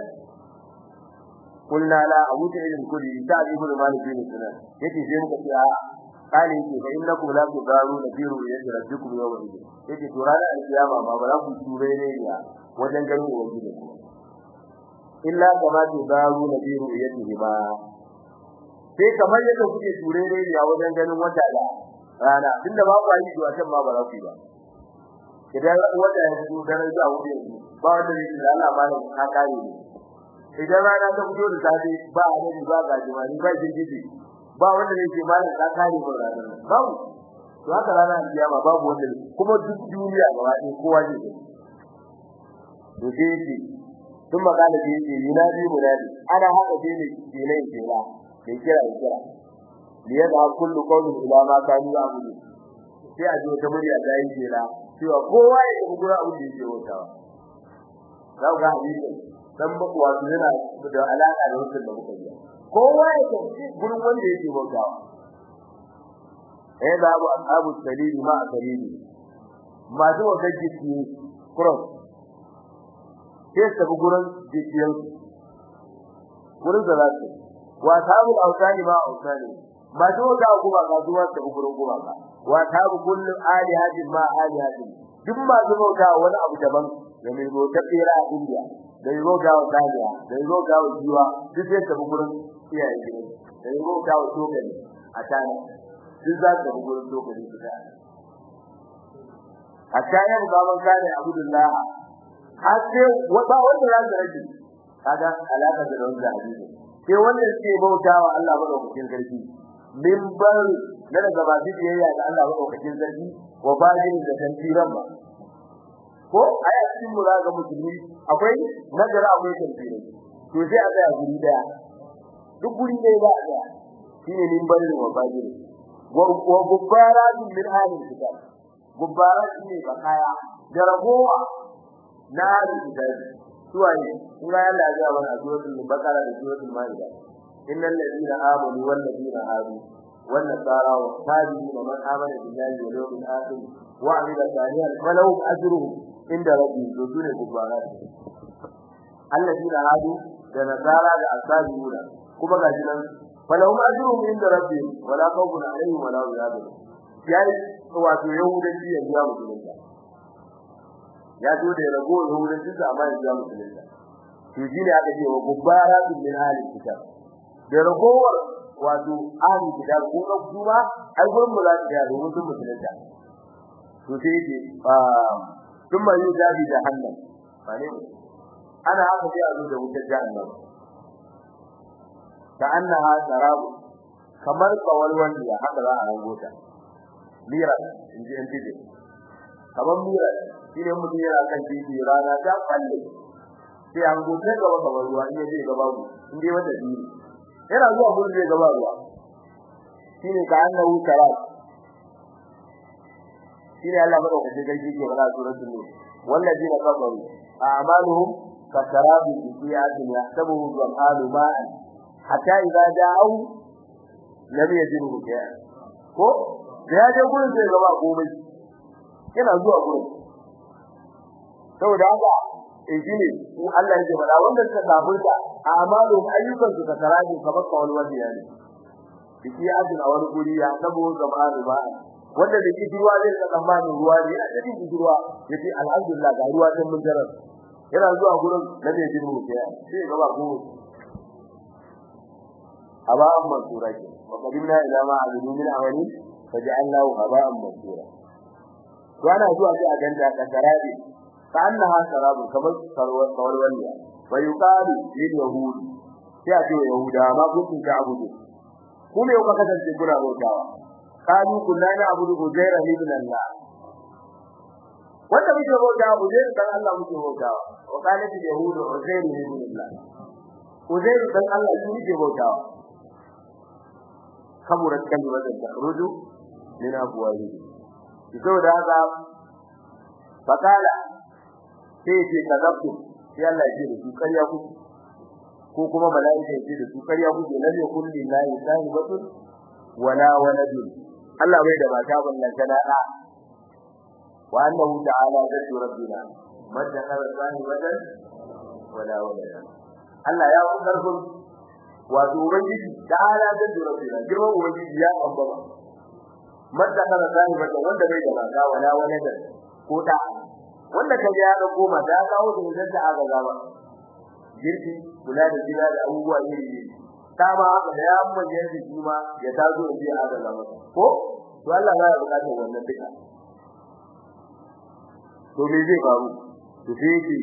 kullu la abuta ilin kudi ta ibnu malik bin sunan yake sai muka ce kale yake fa innakum la tudaruna fi ru'yati rabbikum yawma idin yake to ranar alkiyama ba za ku ture ne ya wajen ganin ubangiji illa kama tudaruna fi ru'yatihi ba sai kamar yadda kuke ture ne ya wajen ganin wata da rana tunda ba ku yi zuwa can ma ba za ku yi ba idan wata ya fito daren zuwa wuce ba wanda yake da Allah malam ka kare ne idan rana ta fito da safe ba hadari ba gajimani ba girgije ba wanda yake malam ka kare ko ranar babu to haka ranar kiyama babu wanda kuma duk duniya gaba ɗaya kowa ne to dai tun magana da yake yunadi munadi ana haka dai ne kenan kira sai kira liya da kullu qawli ila ma kanu ya'budu sai a ji wata murya da yake kira cewa kowa ya yi gura abin da yake wutawa za ga hadisi dan ba wato yana da alaka da wannan da muka yi kowa ya tafi gurin wanda yake bautawa da abu salili ma salili ma zo ga jiki cross sai ta gurin jikiyan gurin da zai wa tabu autani ma autani ma zo ga kuma ga zuwa ta gurin kuma ga wa tabu kullu alihatin ma alihatin duk ma zo ga wani abu daban da mai zo ta tsira a India da yi roga wa daliya da yi roga wa jiwa duk sai ta gurin iyaye gidan da yi roga wa tokali a tana duk za ta gurin tokali su da a tayar gaban kare Abdullah har sai wata wanda ya rage kaga alaka da wannan hadisi sai wanda yake bautawa Allah madaukakin sarki min bar na daga ba biyayya da Allah madaukakin sarki wa bajin da tantiran ba ko aya cikin muraga musulmi akwai nazara akwai tafsiri to sai a tsaya guri daya duk guri daya ba a tsaya shine min barin wa bajiri wa gubbarat min ahli kitab gubbarat ne ba kaya da ragowa na ahli kitab suwaye kuma Allah ya ga wannan suratul bakara da suratul maida innal ladina amanu wal ladina hadu wan nasara wa tabi'ina man amana billahi wal yawmil akhir wa amila salihan falahum ajruhum inda rabbihim dune gubara alladina hadu da nasara da asabiuna kuma ga jinan falahum ajruhum inda rabbihim wala khawfun alaihim wala hum yahzanun yayi wato yahudanci yanzu ya mutunta ya zo da rago yahudanci amma yanzu ya mutunta to shine aka ce wa gubara min halin kitab da ragowar wato ahli kitab ko kuma ai gurin mu za ta ga rubutun mutunta to sai ce kuma yi zabi da hannan bane ana haka sai a zo da wutar jahannam ta annaha sarabu kamar kawalwan ya haka za a rango ta mira inji an tije kamar mira shine mutum yana kan titi rana ta falle sai an gote gaba kamar ruwa ne zai gaba ku inde wanda dini yana zuwa gurin zai gaba ruwa shine ka annahu sarab shine Allah madaukakin sarki ke fara suratul nur wallazina kafaru a'maluhum kasarabi bi'atin yahsabuhu dhama'u ma'an hatta idza ja'u lam yajidu shay'an ko da ya je gurin zai gaba komai yana zuwa gurin saboda haka shine Allah yake fada wanda suka kafirta a'maluhum ayyukan su kasarabi kamar kawal wadiya ne bi'atin a wani guri ya sabu dhama'u ma'an wanda da kici ruwa zai ka tsammanin ruwa ne a cikin kici ruwa yace alhamdulillah ga ruwa din mun jarar yana zuwa gurin da zai ji mu sai ga ba ko aba'an mansura ke wa qadimna ila ma azumu min awani faj'alnahu aba'an mansura to ana zuwa sai a ganta ka sarabi ka annaha sarabu kamar kawalwaliya wa yuqalu lil yahudi sai a ce yahuda ma kun ta abudu kuma yau ka kasance kuna bautawa قالوا كنا نعبد عزير ابن الله wanda muke bauta Uzair dan Allah muke bauta wa qalat al-yahud Uzair ibn Allah Uzair dan Allah shi muke bauta kaburat kalimatan takhruju min afwahi saboda haka fakala sai ce kadabtu sai Allah ya ce su kariya ku ko kuma malaika ya ce da su kariya ku ne lalle kulli la ilaha wala waladun Allah bai da mata ballan kana da wa annahu ta'ala jaddu rabbina madda kana wadan wala walada Allah ya ku karfin wato ubangiji ta'ala jaddu rabbina girman ubangiji ya ambaba madda kana wadan wanda bai da mata wala walada ko da wanda kaje ya dauko mata ya kawo da yadda aka gaba girki kula da gida da abubuwa iri dama haka da ya manje shi kuma ya tazo ji a da zama ko to Allah ba ya bukatar wannan duka to me zai faru to sai ki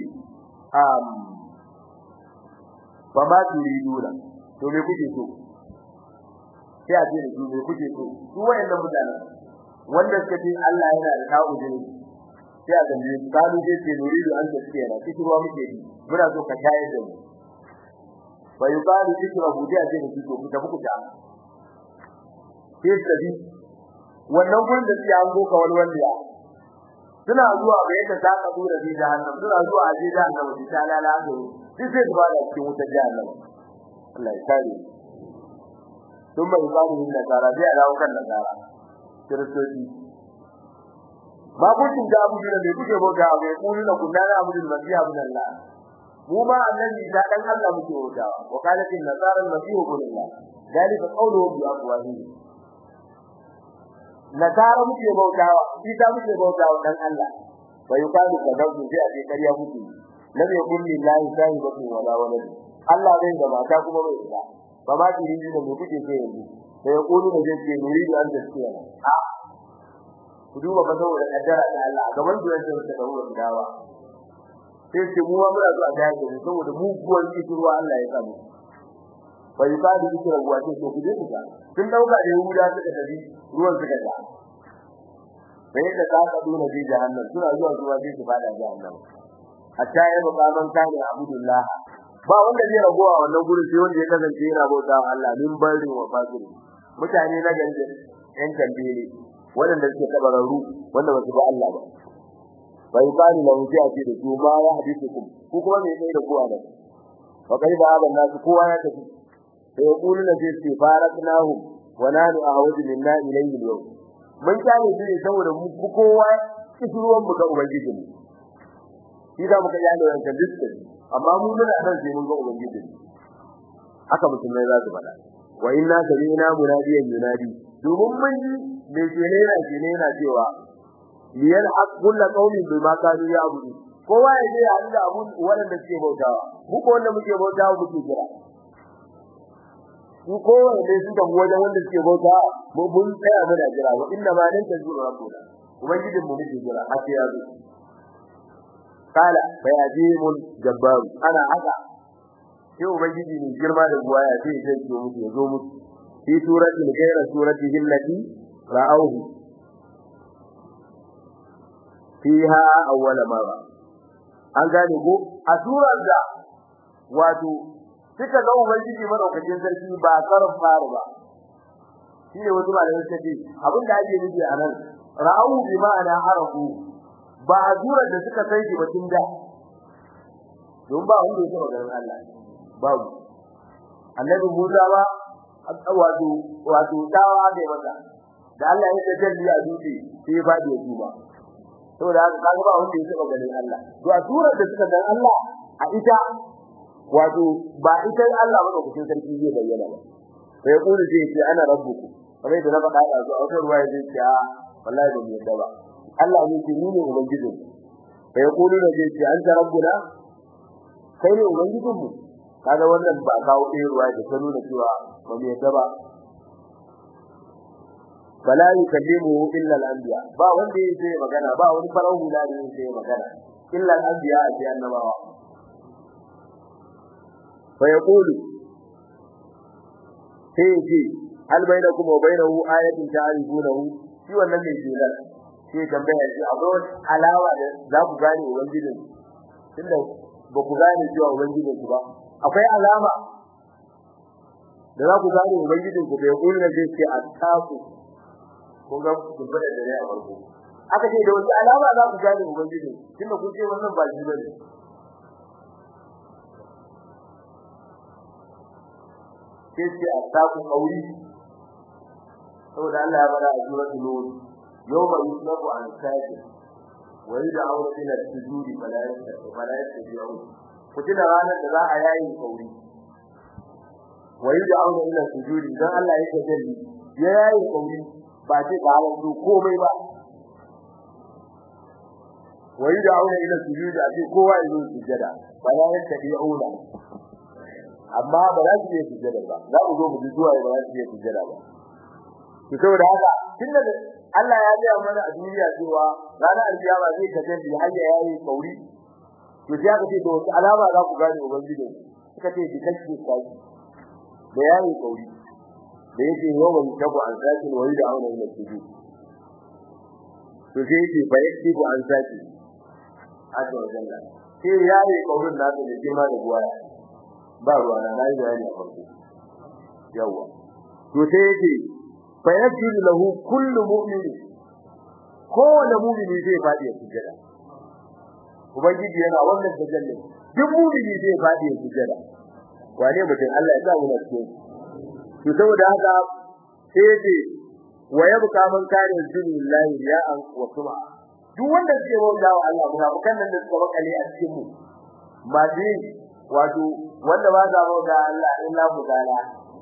ba ma turiduna to me kuke so sai a ce da su me kuke so su wayannan mutanen wanda suka ce Allah yana da kawo jini sai a gambe su kalu sai ce nuridu an tafiya na kishirwa muke yi muna so ka shayar da mu fa yuqalu ikra hudiya ce da su ku tafi ku ta sai tabi wannan gurin da suke hango ka walwaliya suna zuwa ga yadda ta ka dura da jahannam suna zuwa a je jahannam su ta lalata sai sai su bada cikin wutar jahannam Allah ya kare sun mai zamu yin nasara sai a dawo kan nasara kiristoci ba kuncin da abu da bai kuke bauta ba ya kuli na kunna na abu da masiha bin Allah mu ma annabi da dan Allah muke bauta wa qalatin nasara al-masih ibn Allah dalika qawluhu bi afwahihi nasara muke bautawa isa muke bautawa dan Allah fa yuqalu kadabu bi abi kariya muke lam yakun lillahi sahibatu wala walad Allah bai da mata kuma bai da ba ma ji da mu kuke ce yanzu sai yaqulu da zai ce nuri da Allah ce a ku duba ba saboda kaddara da Allah gaban duwan da ta dawo da dawa sai ce mu muna zuwa ga yake saboda mu kuwan ruwa Allah ya samu fa yuqalu ikra wa ce ku je ku ga sun dauka da Yahuda suka tafi ruwan suka ga sai da ka dole ji jahannam suna zuwa ji su fada jahannam hatta ya buƙaman kare abudullah ba wanda zai ragowa wannan gurin sai wanda ya kasance yana bauta wa Allah min bari wa fasiri mutane na ganje ɗan tambele wanda suke tabararru wanda ba su ba Allah ba bai bani na wuce a ce da su ma ya hadisi ku kuma me sai da kowa da fa kai da abin nasu kowa ya tafi sai yaquluna fi istifaratnahum wa nanu ahwaju minna ilayhi al-yawm mun kane shi ne saboda mu kowa kisuruwan mu ga ubangiji ne shi da muka yana da dukkan amma mu muna nan sai mun ga ubangiji haka musulmai za su faɗa wa inna sami'na munadiyan yunadi domin mun ji me ke ne na cewa liyal aqul qawmin bima kanu ya'budu kowa ya je ya da abu wanda suke bautawa mu ko wanda muke bautawa muke jira su ko wanda su da wajen wanda suke bautawa mu mun tsaya muna jira wa inna ma lan tajuru rabbuna ubangijin mu muke jira har sai ya zo kala bayajimul jabbar ana haka sai ubangiji ne girma da buwaya sai ya ce muku ya zo muku fi suratul ghayra suratihi allati ra'awhu fiha awwala marra an gane ko a surar da wato kika ga ubangiji madaukakin sarki ba karin faru ba shine wato malamin sai abin da ake nufi a nan ra'awu bi ma'ana harafu ba a surar da suka kai shi batun da don ba wanda yake maganar Allah babu annabi Musa ba wato dawa da maka da Allah ya tajalli a dutse sai ya fadi ya tuba saboda haka kaga ba wanda yake maganar Allah to a surar da suka dan Allah a ita wato ba ita Allah ba lokacin sarki zai bayyana ba sai kullu zai ce ana rabbuku kamar da na faɗa da su a wata ruwaya zai ce wallahi ba mu yadda ba Allah ne ke nuna ubangiji sai kullu da zai ce anta rabbuna kai ne ubangijinmu kaga wannan ba kawo ɗaya ruwaya da ta nuna cewa ba mu yadda ba fala yukallimu illa al-anbiya ba wanda yake magana ba wani farau hula da yake magana illa al-anbiya sai annabawa fa yaqulu sai hal bainakum wa bainahu ayatun ta'rifunahu shi wannan ne jira sai tambaya shi akwai alawa da za ku gane ubangijin tunda ba ku gane cewa ubangijin ku ba akwai alama da za ku gane ubangijin ku da yaqulu ne sai attaku kun ga kun bada dare a farko aka ce da wata alama za ku gane ubangiji tunda kun ce wannan ba shi bane sai a taku kauri saboda Allah ya bada a suratul nur yawma yuslaku an sajid wa yad'u ila sujudi fala yastati'u kutina ranar da za a yayi kauri wa yad'u ila sujudi dan Allah yake dalli ya yayi kauri ba ce ga hawo komai ba wai da aure ila sujudi a ce kowa yayin sujada ba ya yanta bi'una amma ba za su yi sujada ba za ku zo mu ji zuwa ba za su yi sujada ba to saboda haka tunda Allah ya ji mana a duniya cewa ranar alkiyama zai kasance har ya yayi kauri to sai aka ce to wata alama za ku gane ubangiji suka ce bi kashi sai da yayi kauri da yake yawan tabu an zaki wani da auna ila sujud to sai yake bayani ko an zaki haka wajen da sai yayi kaurin da da jima da buwaya ba ruwa na nayi bayani a farko yawa to sai yake bayani lahu kullu mu'min kowane mu'mini zai fadi ya sujada ubangiji yana wannan tajallin duk mu'mini zai fadi ya sujada wane mutum Allah ya sa mu na cikin to saboda haka sai yace wa yabqa man kana lillahi ya'an wa suma duk wanda ke bauta wa Allah kuma kan nan da suka bakale a cikin mu madin wato wanda ba za bauta Allah illa mudala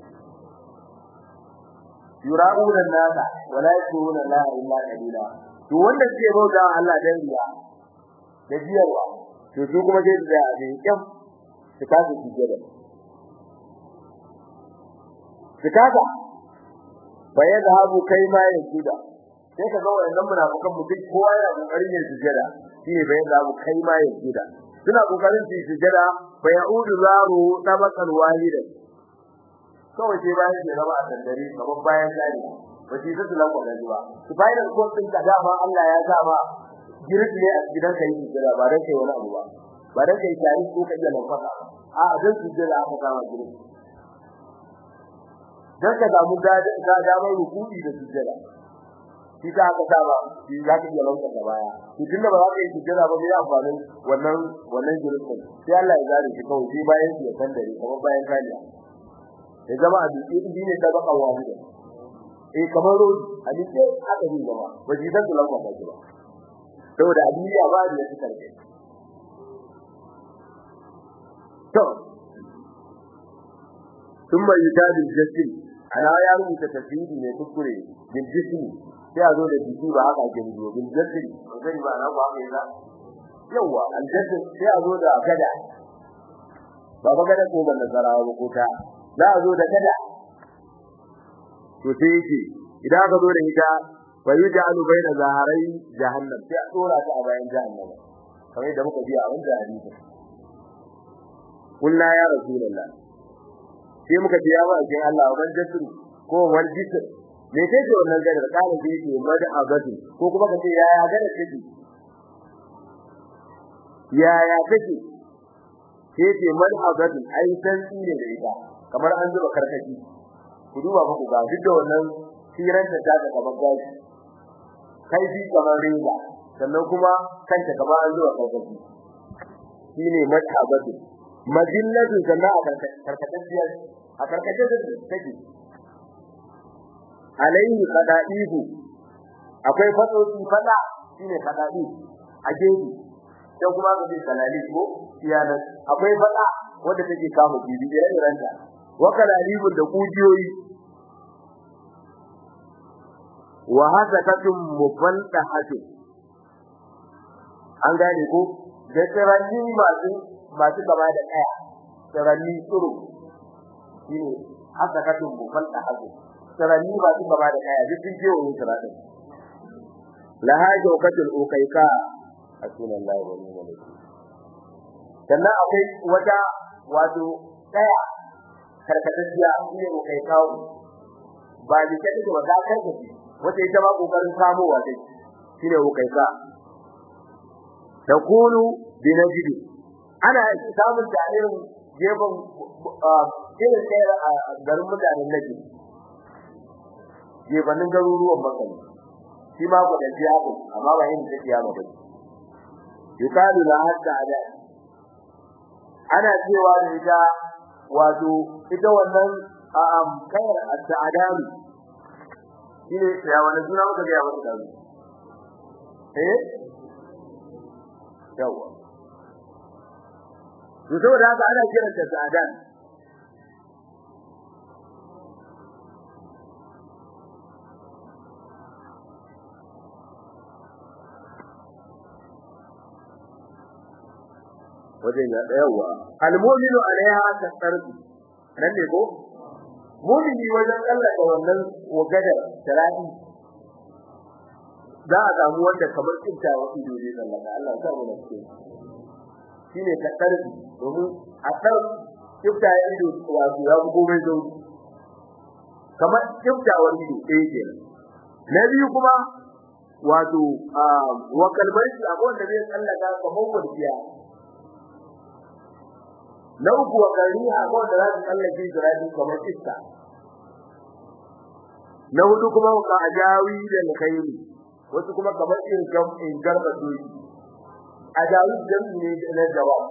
yura'una nasa wala yakuruna la illa qalila to wanda ke bauta wa Allah dan riya da biyarwa to su kuma sai da kyam su kasu sujada kaga bayan habu kai ma ya kuda sai ka ga wannan munafikan mutum kowa yana kokarin yin sujada shine bayan habu kai ma ya kuda suna kokarin su sujada bayaudu zaru tabaqal wahida kawai sai bayan da raba a dandare kamar bayan gari wace su lawa da zuwa su bayan ko sun da dama Allah ya sa ma girki ne a gidan kai sujada ba dan kai wani abu ba dan kai tari ko kai lafaka a dan sujada aka kama girki dan ka samu damar ruku'i da sujjada shi ka aka saba shi za ka iya lauka da baya to tunda ba za ka yi sujjada ba mai amfani wannan jirin sai Allah ya zare shi kawai sai bayan shi ya san dare kuma bayan kaliya ya zama a duk ne da baka wani da kamar rodi a duk aka yi zama ba ji dan lawa ba ba saboda duniya ba da su karbe to thumma yutadil jasm ana ya rubuta tafsiri ne kuskure bil jism sai a zo da jiki ba haka ake rubuta bil jasm sai ba na ba mai da yawa al jasm sai a zo da gada ba ba gada ko ban nasara ba ko ta za a zo da gada to sai yake idan aka zo da ita fa yuj'alu baina zaharai jahannam sai a dora ta a bayan jahannam kamar yadda muka ji a wannan hadisi kullu ya rasulullah sai muka ji ya ba sai Allah wannan jasru ko wal jisr me kai ce wannan gadar kana da yake mada abadi ko kuma kace yaya gadar take yaya take sai ce mada abadi ai san ne da ita kamar an zuba karkashi ku duba muku ga duk da wannan siran da ta gaba gashi kai bi kamar riga sannan kuma kanta kamar an zuba karkashi shine mada abadi madillatu sannan a karkatacciya a karkatacce take alaihi qada'ihu akwai fada shine qada'i a gefe sai kuma ga salali ko iyana akwai fada wanda take kama bibi da ranta wa kalalibu da kujiyoyi wa hazakatum mufaltahatu an gane ko da tsiranni masu gaba da kaya tsiranni tsuru shine hazakatum mufaltahatu tsiranni masu gaba da kaya duk sun je wurin tsiranni lahaja wakatul ukaika asulullahi wa ni'mal wakeel sannan akwai wata wato kaya karkatacciya ne ukaika ba da take ba za ka karkace wata ita ba kokarin samowa dai shine ukaika takunu binajidi ana samun da irin gefen irin kayar a garin mutanen naji gebanin garuruwan makani shi ma ku da jiyabu amma ba yin tafiya ba ba yukalu la hatta ada ana cewa ne ita wato ita wannan kayar at-ta'adalu shine ya wannan suna muka ga masa dalu yawa to saboda haka ana kiranta ta'adan wajen ya yawa almu'minu alaiha tasarrufu nan ne ko mu'mini wajen Allah da wannan wagadar tarafi za a samu wanda kamar kinta wa ido ne sallaka Allah ya mu nake shine tasarrufu domin a tsar kinta ya ido wato ya bugo mai zo kamar kinta wa ido ɗaya kenan na biyu kuma wato wa kalbarki abun da zai sallaka kamar wurciya na uku wa kariha wanda za su tsallake jiradi kamar iska na hudu kuma ka ajawi da alkhairi wasu kuma kamar in garba doki ajawi dan ne na jawab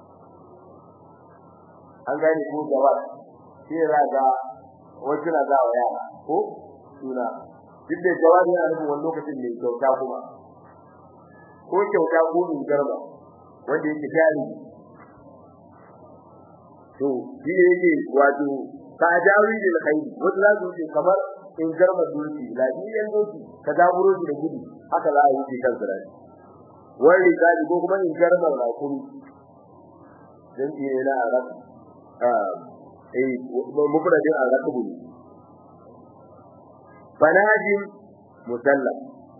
an gane ko jawab sai raga wajen da waya ko suna duk da jawab yana nufin wani lokacin ne kyauta kuma ko kyauta ko in garba wanda yake jari to shi yake wato ka jawi da kai wanda za su ce kamar in garba doki lafiyan doki ka daburo da gudu haka za a yi kan zirani wani gadi ko kuma in garba rakumi dan iya na arab mufradin arab fanajin musallam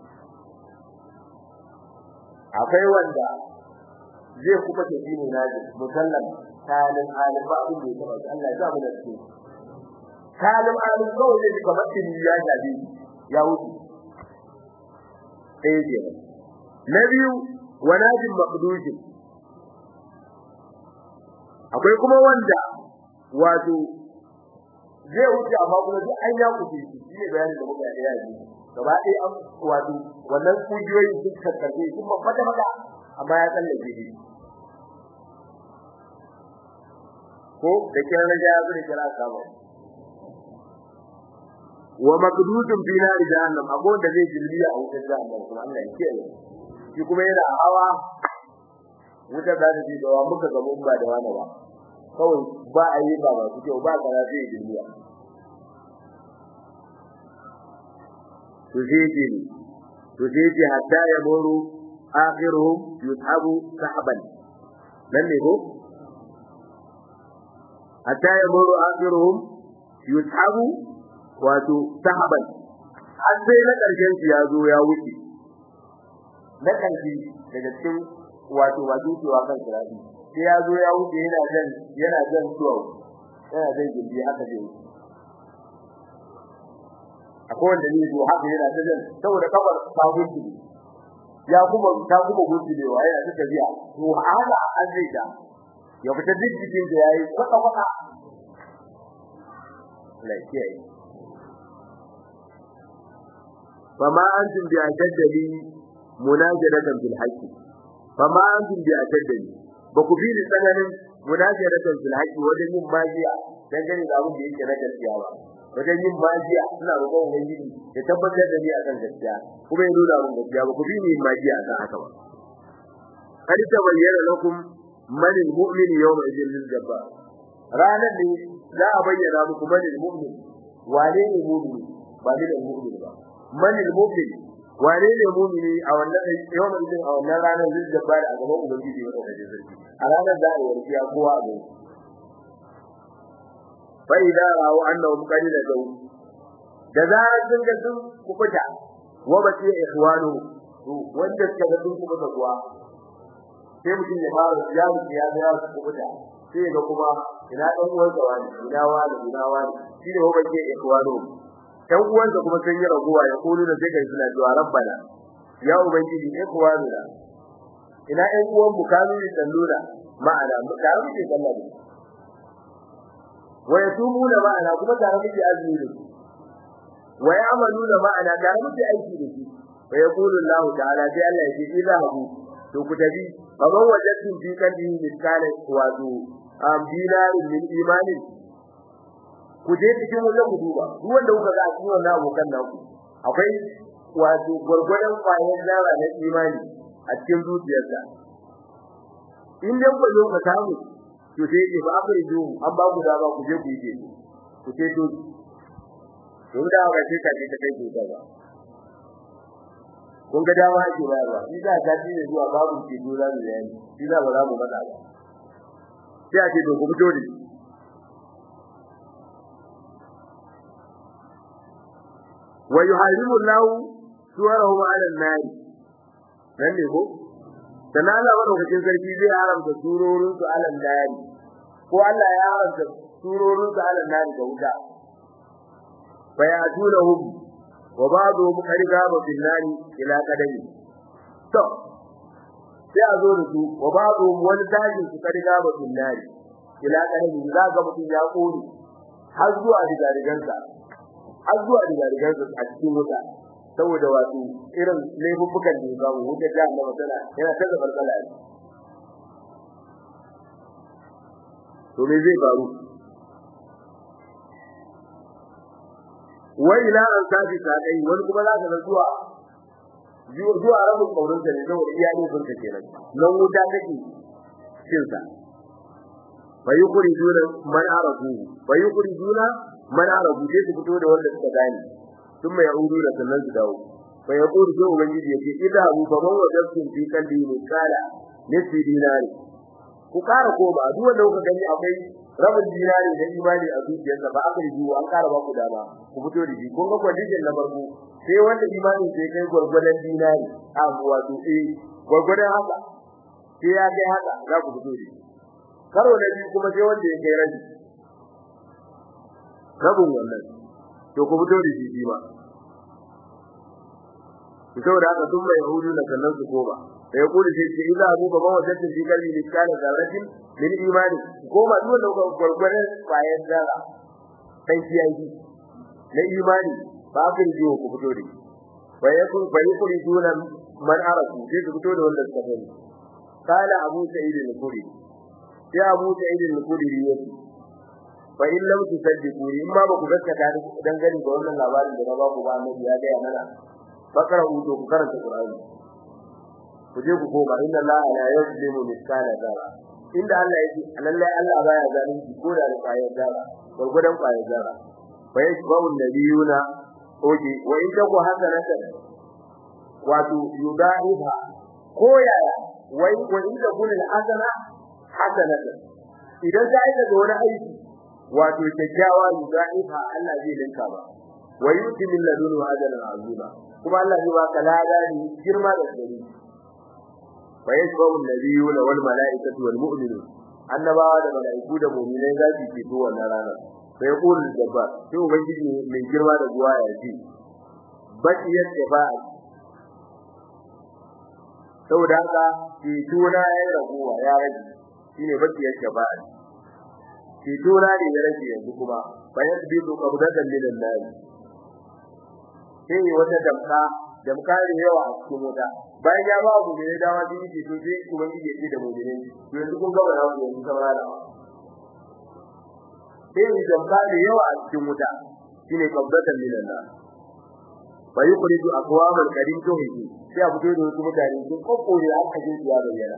akwai wanda zai kuma tafi ne naji musallam kalin alim ba abin da ya taba Allah ya sa mu da shi kalin alim kawai zai kamar tini ya gabe ya wuce sai dai na biyu wanajin maqdujin akwai kuma wanda wato zai wuce amma kuma duk an ya kuce shi ne bayanin da muka yi yaji gaba ɗaya an wato wannan kujiyoyin duk karkace kuma fata amma ya tsallake shi ko da kira na ya zuri kira sabo wa maqdudun fi nar jahannam akwai wanda zai jilbiya a wutar jahannam kuma Allah ya kiyaye shi kuma yana hawa wutar da zai da wa muka ga mun ba da wani ba kawai ba a yi ba su kyau ba kana zai jilbiya to sai hatta ya muru akhiruhum yushabu sahaban nan ne ko hatta ya muru akhiruhum yushabu wato sahaban har sai na karshen shi ya zo ya wuce na karshe daga cikin wato cewa kan sirati sai ya zo ya wuce yana jan tuwa yana jan gindi haka dai akwai wanda ne zo haka yana ta jan saboda kafar ta gudu ya kuma gudu ne wa yana ta biya to haka an zai da ya fita jikin da yayi kwata lafiya fama antum bi ajaddali munajadatan bil haqqi fama antum bi ajaddali ba ku bi ni tsananin munajadatan bil haqqi wajen yin magiya dan gani da abin da yake na gaskiya ba wajen yin magiya ina roƙon ubangiji ya tabbatar da ni akan gaskiya kuma ya nuna mun gaskiya ba ku bi ni magiya akan haka ba kada ta bayyana lakum man al mu'min yawma idin lil jabbar ranar ne za a bayyana muku man al mu'min wane ne mu'min ba ne mu'min ba man al-mu'min wane ne mu'mini a wannan yawan din a wannan ranar zai jabbar a gaban ubangiji wanda take sarki a ranar da ya yi ya kowa a gaba fa idza ra'u annahum qalila daw da zaran sun ga sun kubuta wa bati ikhwanu wanda suka ga sun kubuta kuwa sai mutum ya fara ya ga kubuta sai ga kuma ina dan uwan sa wani ina wani shi ne wa bati ikhwanu ɗan uwansa kuma sun yi raguwa ya kulu da sai kai suna cewa rabbana ya ubangiji kai kuwa nuna ina ɗan uwan mu kanu ni salluna ma'ana mu da muke sallah da wa yatumuna ma'ana kuma tare muke azumi da su wa ya'maluna ma'ana tare muke aiki da su wa yaqulu Allah ta'ala sai Allah ya ce ilahu to ku tabi faman wajadtum fi qalbihi mithqala wazu dinarin min imanin ku je cikin wajen ku duba duk wanda kuka ga a cikin wannan abokan naku akwai wato gurgurdan kwayan zara na imani a cikin zuciyarsa in dai ku zo ka samu to sai ki ba ku yi an ba ku dama ku je ku yi ku ce to da ga sai ka je ka kai ku ba kun ga dama ake bayarwa shi da ta ji ne zuwa babu ke dole ne yayi shi da ba za mu mata ba sai a ce to ku fito ne ويحرم الله صورهم على النار dan ne ko dan Allah madaukakin sarki zai haramta surorin su alan nari ko Allah ya haramta surorin su alan nari da wuta fayatulahum wa ba'dhum qarigaba bil nari ila qadami to sai a zo da su wa ba'dhum wani dajin su qarigaba bil nari ila qadami za ga mutum ya kore har zuwa digarigansa a cikin wuta saboda wato irin laifukan da ya mu wuta da Allah matsala yana ta zabar kala to me zai faru wai ila an sabi sai wani kuma za ka ga zuwa rabin kaurin sa ne saboda iyalin sun ta kenan nan wuta take cin sa fayukhrijuna man arabu sai su fito da wanda suka gani sun mai yaudu da sannan su dawo fa yaqulu sai ubangiji yace idza abu faman wajabtum fi qalbi misala nisfi dinari ku kara ko ba duk wanda kuka gani akwai rabin dinari da imani a zuciyarsa ba aka yi an kara ba ku dama ku fito da shi kun ga condition na farko sai wanda imani sai kai gurgurdan dinari a wato gurgurdan haka sai ya kai haka za ku fito da shi karo na biyu kuma sai wanda ya kai rabin wannan to ku fito da shi ba saboda haka sun mai yahudu da kallon su ko ba sai ku da shi idza abu ba wajen shi kalbi ne kana zaratin min imani ko ma duk da gurgurdan bayan zara sai kiyayi na imani ba ka ji ku fito da shi bai ku dunan man arafu sai ku fito da wanda suka gani kala abu sa'id al-khudri sai abu sa'id al-khudri yace fa in lam tusaddiqu in ma ba ku gaskata dangane da wannan labarin da na ba ku ba annabi ya ga mana bakara uto ku karanta Qur'ani ku je ku koma inna Allah la yuzlimu mithqala dharra inda Allah yake lalle Allah baya zalunci ko da kwayar dara gurgudan kwayar dara fa yashba'u nabiyuna oji wa in taku hasanatan wato yudahiha ko yaya wai wa in taku hasana hasanatan idan ka yi da wani aiki wato kyakkyawa yudahiha Allah zai linka ba wa yuti min ladunu ajran azima kuma Allah zai baka lada ne girma da gari fa yashba'u an-nabiyuna wal mala'ikatu wal mu'minun annabawa da mala'iku da mu'minai za su fito wannan rana sai yaqulu jabbar sai ubangiji mai girma da buwa ya ce bakiyat shafa'a saboda haka fitona ya raguwa ya rage shine bakiyat shafa'a fitona ne ya rage yanzu kuma fa yasbiqu qabdatan lillahi sai wata damka ne yawa a cikin mota bayan ya ba abu ne dawa din ce to sai ubangiji ya ce da mu ne yanzu kun ga wannan yanzu kamar da sai damka ne yawa a cikin mota shine qabdatan lillahi fa yukhriju aqwaman karim tawhidi sai abu da wasu mutane sun kokkore aka je ya bayyana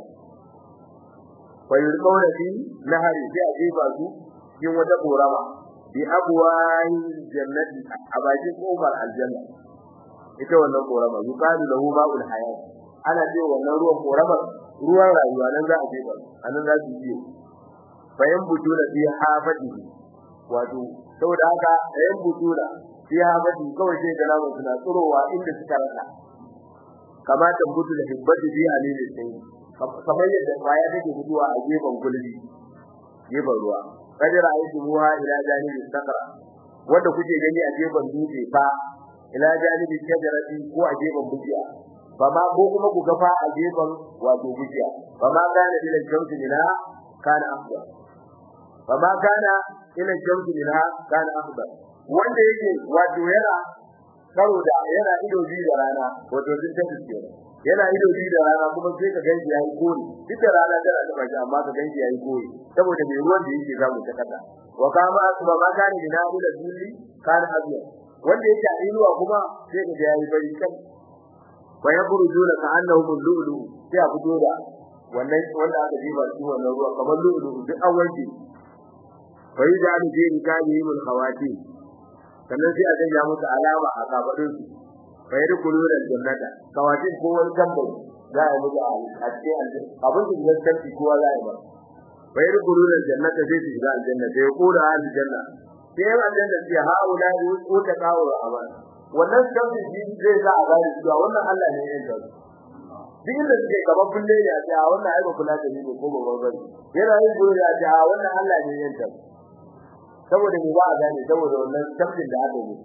fa yurqawna fi nahari sai a jefa su cikin wata korama bi abwai jannati abaji kofar aljanna ita wannan korama yuqalu lahu ma'ul hayat ana ce wannan ruwan korama ruwan rayuwa nan za a jefa anan za su yi bayan butula fi hafati wato saboda haka bayan butula fi hafati kawai sai da namu suna tsurowa inda suka rasa kamata butu da hibbati fi alilin sai kamar yadda baya take guduwa a gefen gulbi gefen ruwa kadira ayi ruwa ila janibi sakra wanda kuke gani a gefen dutse fa ila janibi shajarati ko a gefen bujiya fa ma ko kuma ku gafa a gefen wato bujiya fa ma kana ila jamsi mina kana afdal fa ma kana ila jamsi mina kana afdal wanda yake wato yana karo da yana ido biyu da rana wato sun tafi yana ido biyu da rana kuma sai ka ganji yayi kore duk da rana tana da baki amma ka ganji yayi kore saboda mai ruwan da yake zamu ta kada wa kama asba ma kana ina ila dulli kana abiya wanda yake a inuwa kuma sai ka yayi bari kan wa yakhrujuna ka annahum lulu sai a fito da wannan wanda aka jiba shi wannan ruwa kamar lulu duk an wanke fa yaj'alu fi rikabihim al-khawati sannan sai a ganya musu alama a kafadun su fa yadkhuluna al-jannata kawatin ko wani tambo za a musu a cikin aljanna abin da gaskiya kowa za a yi ba fa yadkhuluna al-jannata sai su shiga aljanna sai kula al-janna sai aljanna sai haula ko ta kawo amal wannan tambo shi zai za a gane cewa wannan Allah ne ya yi duk da suke gaban kulle ne a ce a wannan ai ba kula da ni ko ba bari yana yin gure a ce a wannan Allah ne ya yi saboda mu ba a gane saboda wannan tabbin da aka yi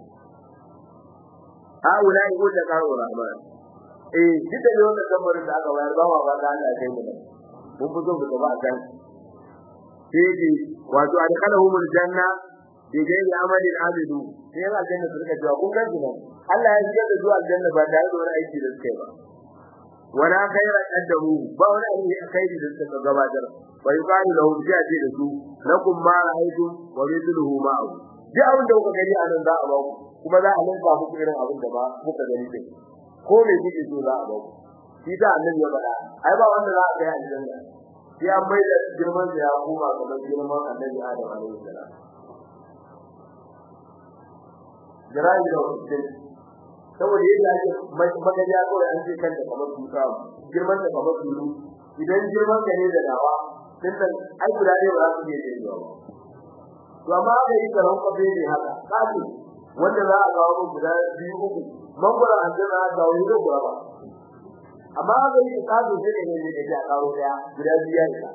haula ko ta kawo rahman duk da wannan tambarin da aka bayar ba wa ba da Allah kai mu mun fito da ba kan sai wato adkhalahumul janna bi ghairi amalin amilu sai aljanna suka cewa kun ga su Allah ya shigar da zuwa aljanna ba tare da wani aiki da suka yi ba wala khayra qaddamu ba wani aiki kaidi da suka gabatar fa yuqalu lahu ja'ati da su lakum ma ra'aytum wa mithluhu ma'ahu duk abin da kuka gani anan za a ba ku kuma za a linka muku irin abin da ba kuka gani din ko me kuke so za a ba ku shi da annabi ya faɗa ai ba wanda za a kai aljanna sai an bai da girman da ya koma kamar girman annabi Adam alaihi salam jirai da wajen saboda yadda ake magaja ko an ce kanta kamar tuka girman da kamar tulu idan girman ka ne da dawa dinnan ai guda ne ba za su iya yi ba to amma da yi karon kafe ne haka kafi wanda za a kawo guda biyu uku mangwara an jira da wani gura ba amma da yi kafi sai ne da ya kawo daya guda biyu ya isa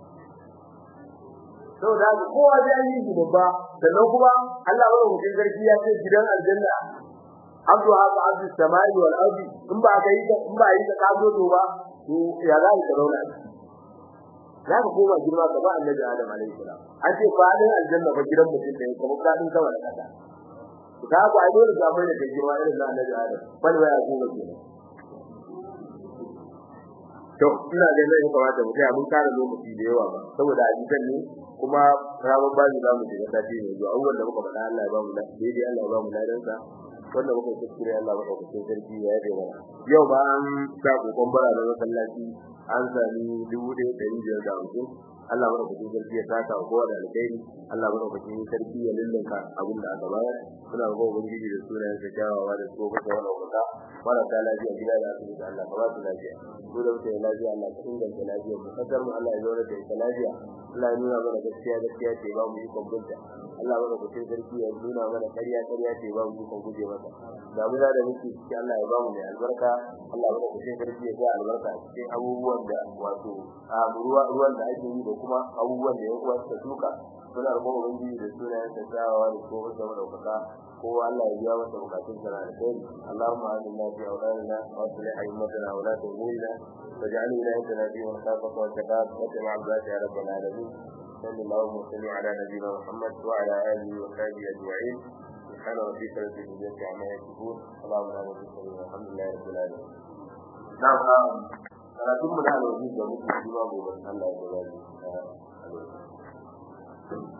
saboda kowa da yi shi babba sannan kuma Allah ya rubuta garki ya ce gidan aljanna abdu haka abdu samai wal ardi in ba ka yi ka kazo to ba to ya za ka zauna ya ka koma girma ka ba annabi Adam alaihi salam an ce fadin aljanna ba gidan mutum ne kuma fadin sama da kasa ka ba ai dole zamai da girma irin na annabi Adam bal waya ko ba ke to ina ga ne kamata mu kai mun kare lokaci da yawa ba saboda hadisan ne kuma rawan ba za mu shiga sati ne zuwa awwal da muka faɗa Allah ya ba mu daidai Allah ya ba mu ladansa wanda muka kuskure Allah ya ba mu sarki ya yi mana yau ba an sa kokon bara da masallaci an sami 1550 Allah ya ba mu sarki ya saka kowa da alkhairi Allah ya ba mu sarki ya lullunka abin da aka bayar suna ga ubangiji da sunayen sa kyawawa da so kuka wannan kuka fara ta lafiya gida da asibiti Allah ka ba su lafiya ko da mutai lafiya Allah ka inganta lafiya mu kasar mu Allah ya zauna da ita lafiya Allah ya nuna mana gaskiya ce ba mu yi kwambunta Allah ya ba mu sarki ya nuna mana ƙarya ce ba mu yi kwambuje masa da mu da muke ciki Allah ya ba mu mai albarka Allah ya ba mu sarki ya sa albarka cikin abubuwan da wato ruwan da ake yi da kuma abubuwan da ya uwa suka duka suna da kuma ubangiji da sunayen sa tsawawa da kuma da madaukaka kowa Allah ya biya masa bukatun sa da kai Allahumma aminna fi awlanina wa aslih aymatana wa la tughilna waj'al wilayatana fi man khafaka wa taqabbal wa tabi'a ibadaka ya rabbal alamin sallallahu wa sallim ala nabiyyina Muhammad wa ala alihi wa sahbihi ajma'in subhana rabbika rabbil izzati amma yasifun salamun ala al-mursalin walhamdulillahi rabbil alamin na'am karatun mu da alwaji da muke yi ba gobe Allah ya bari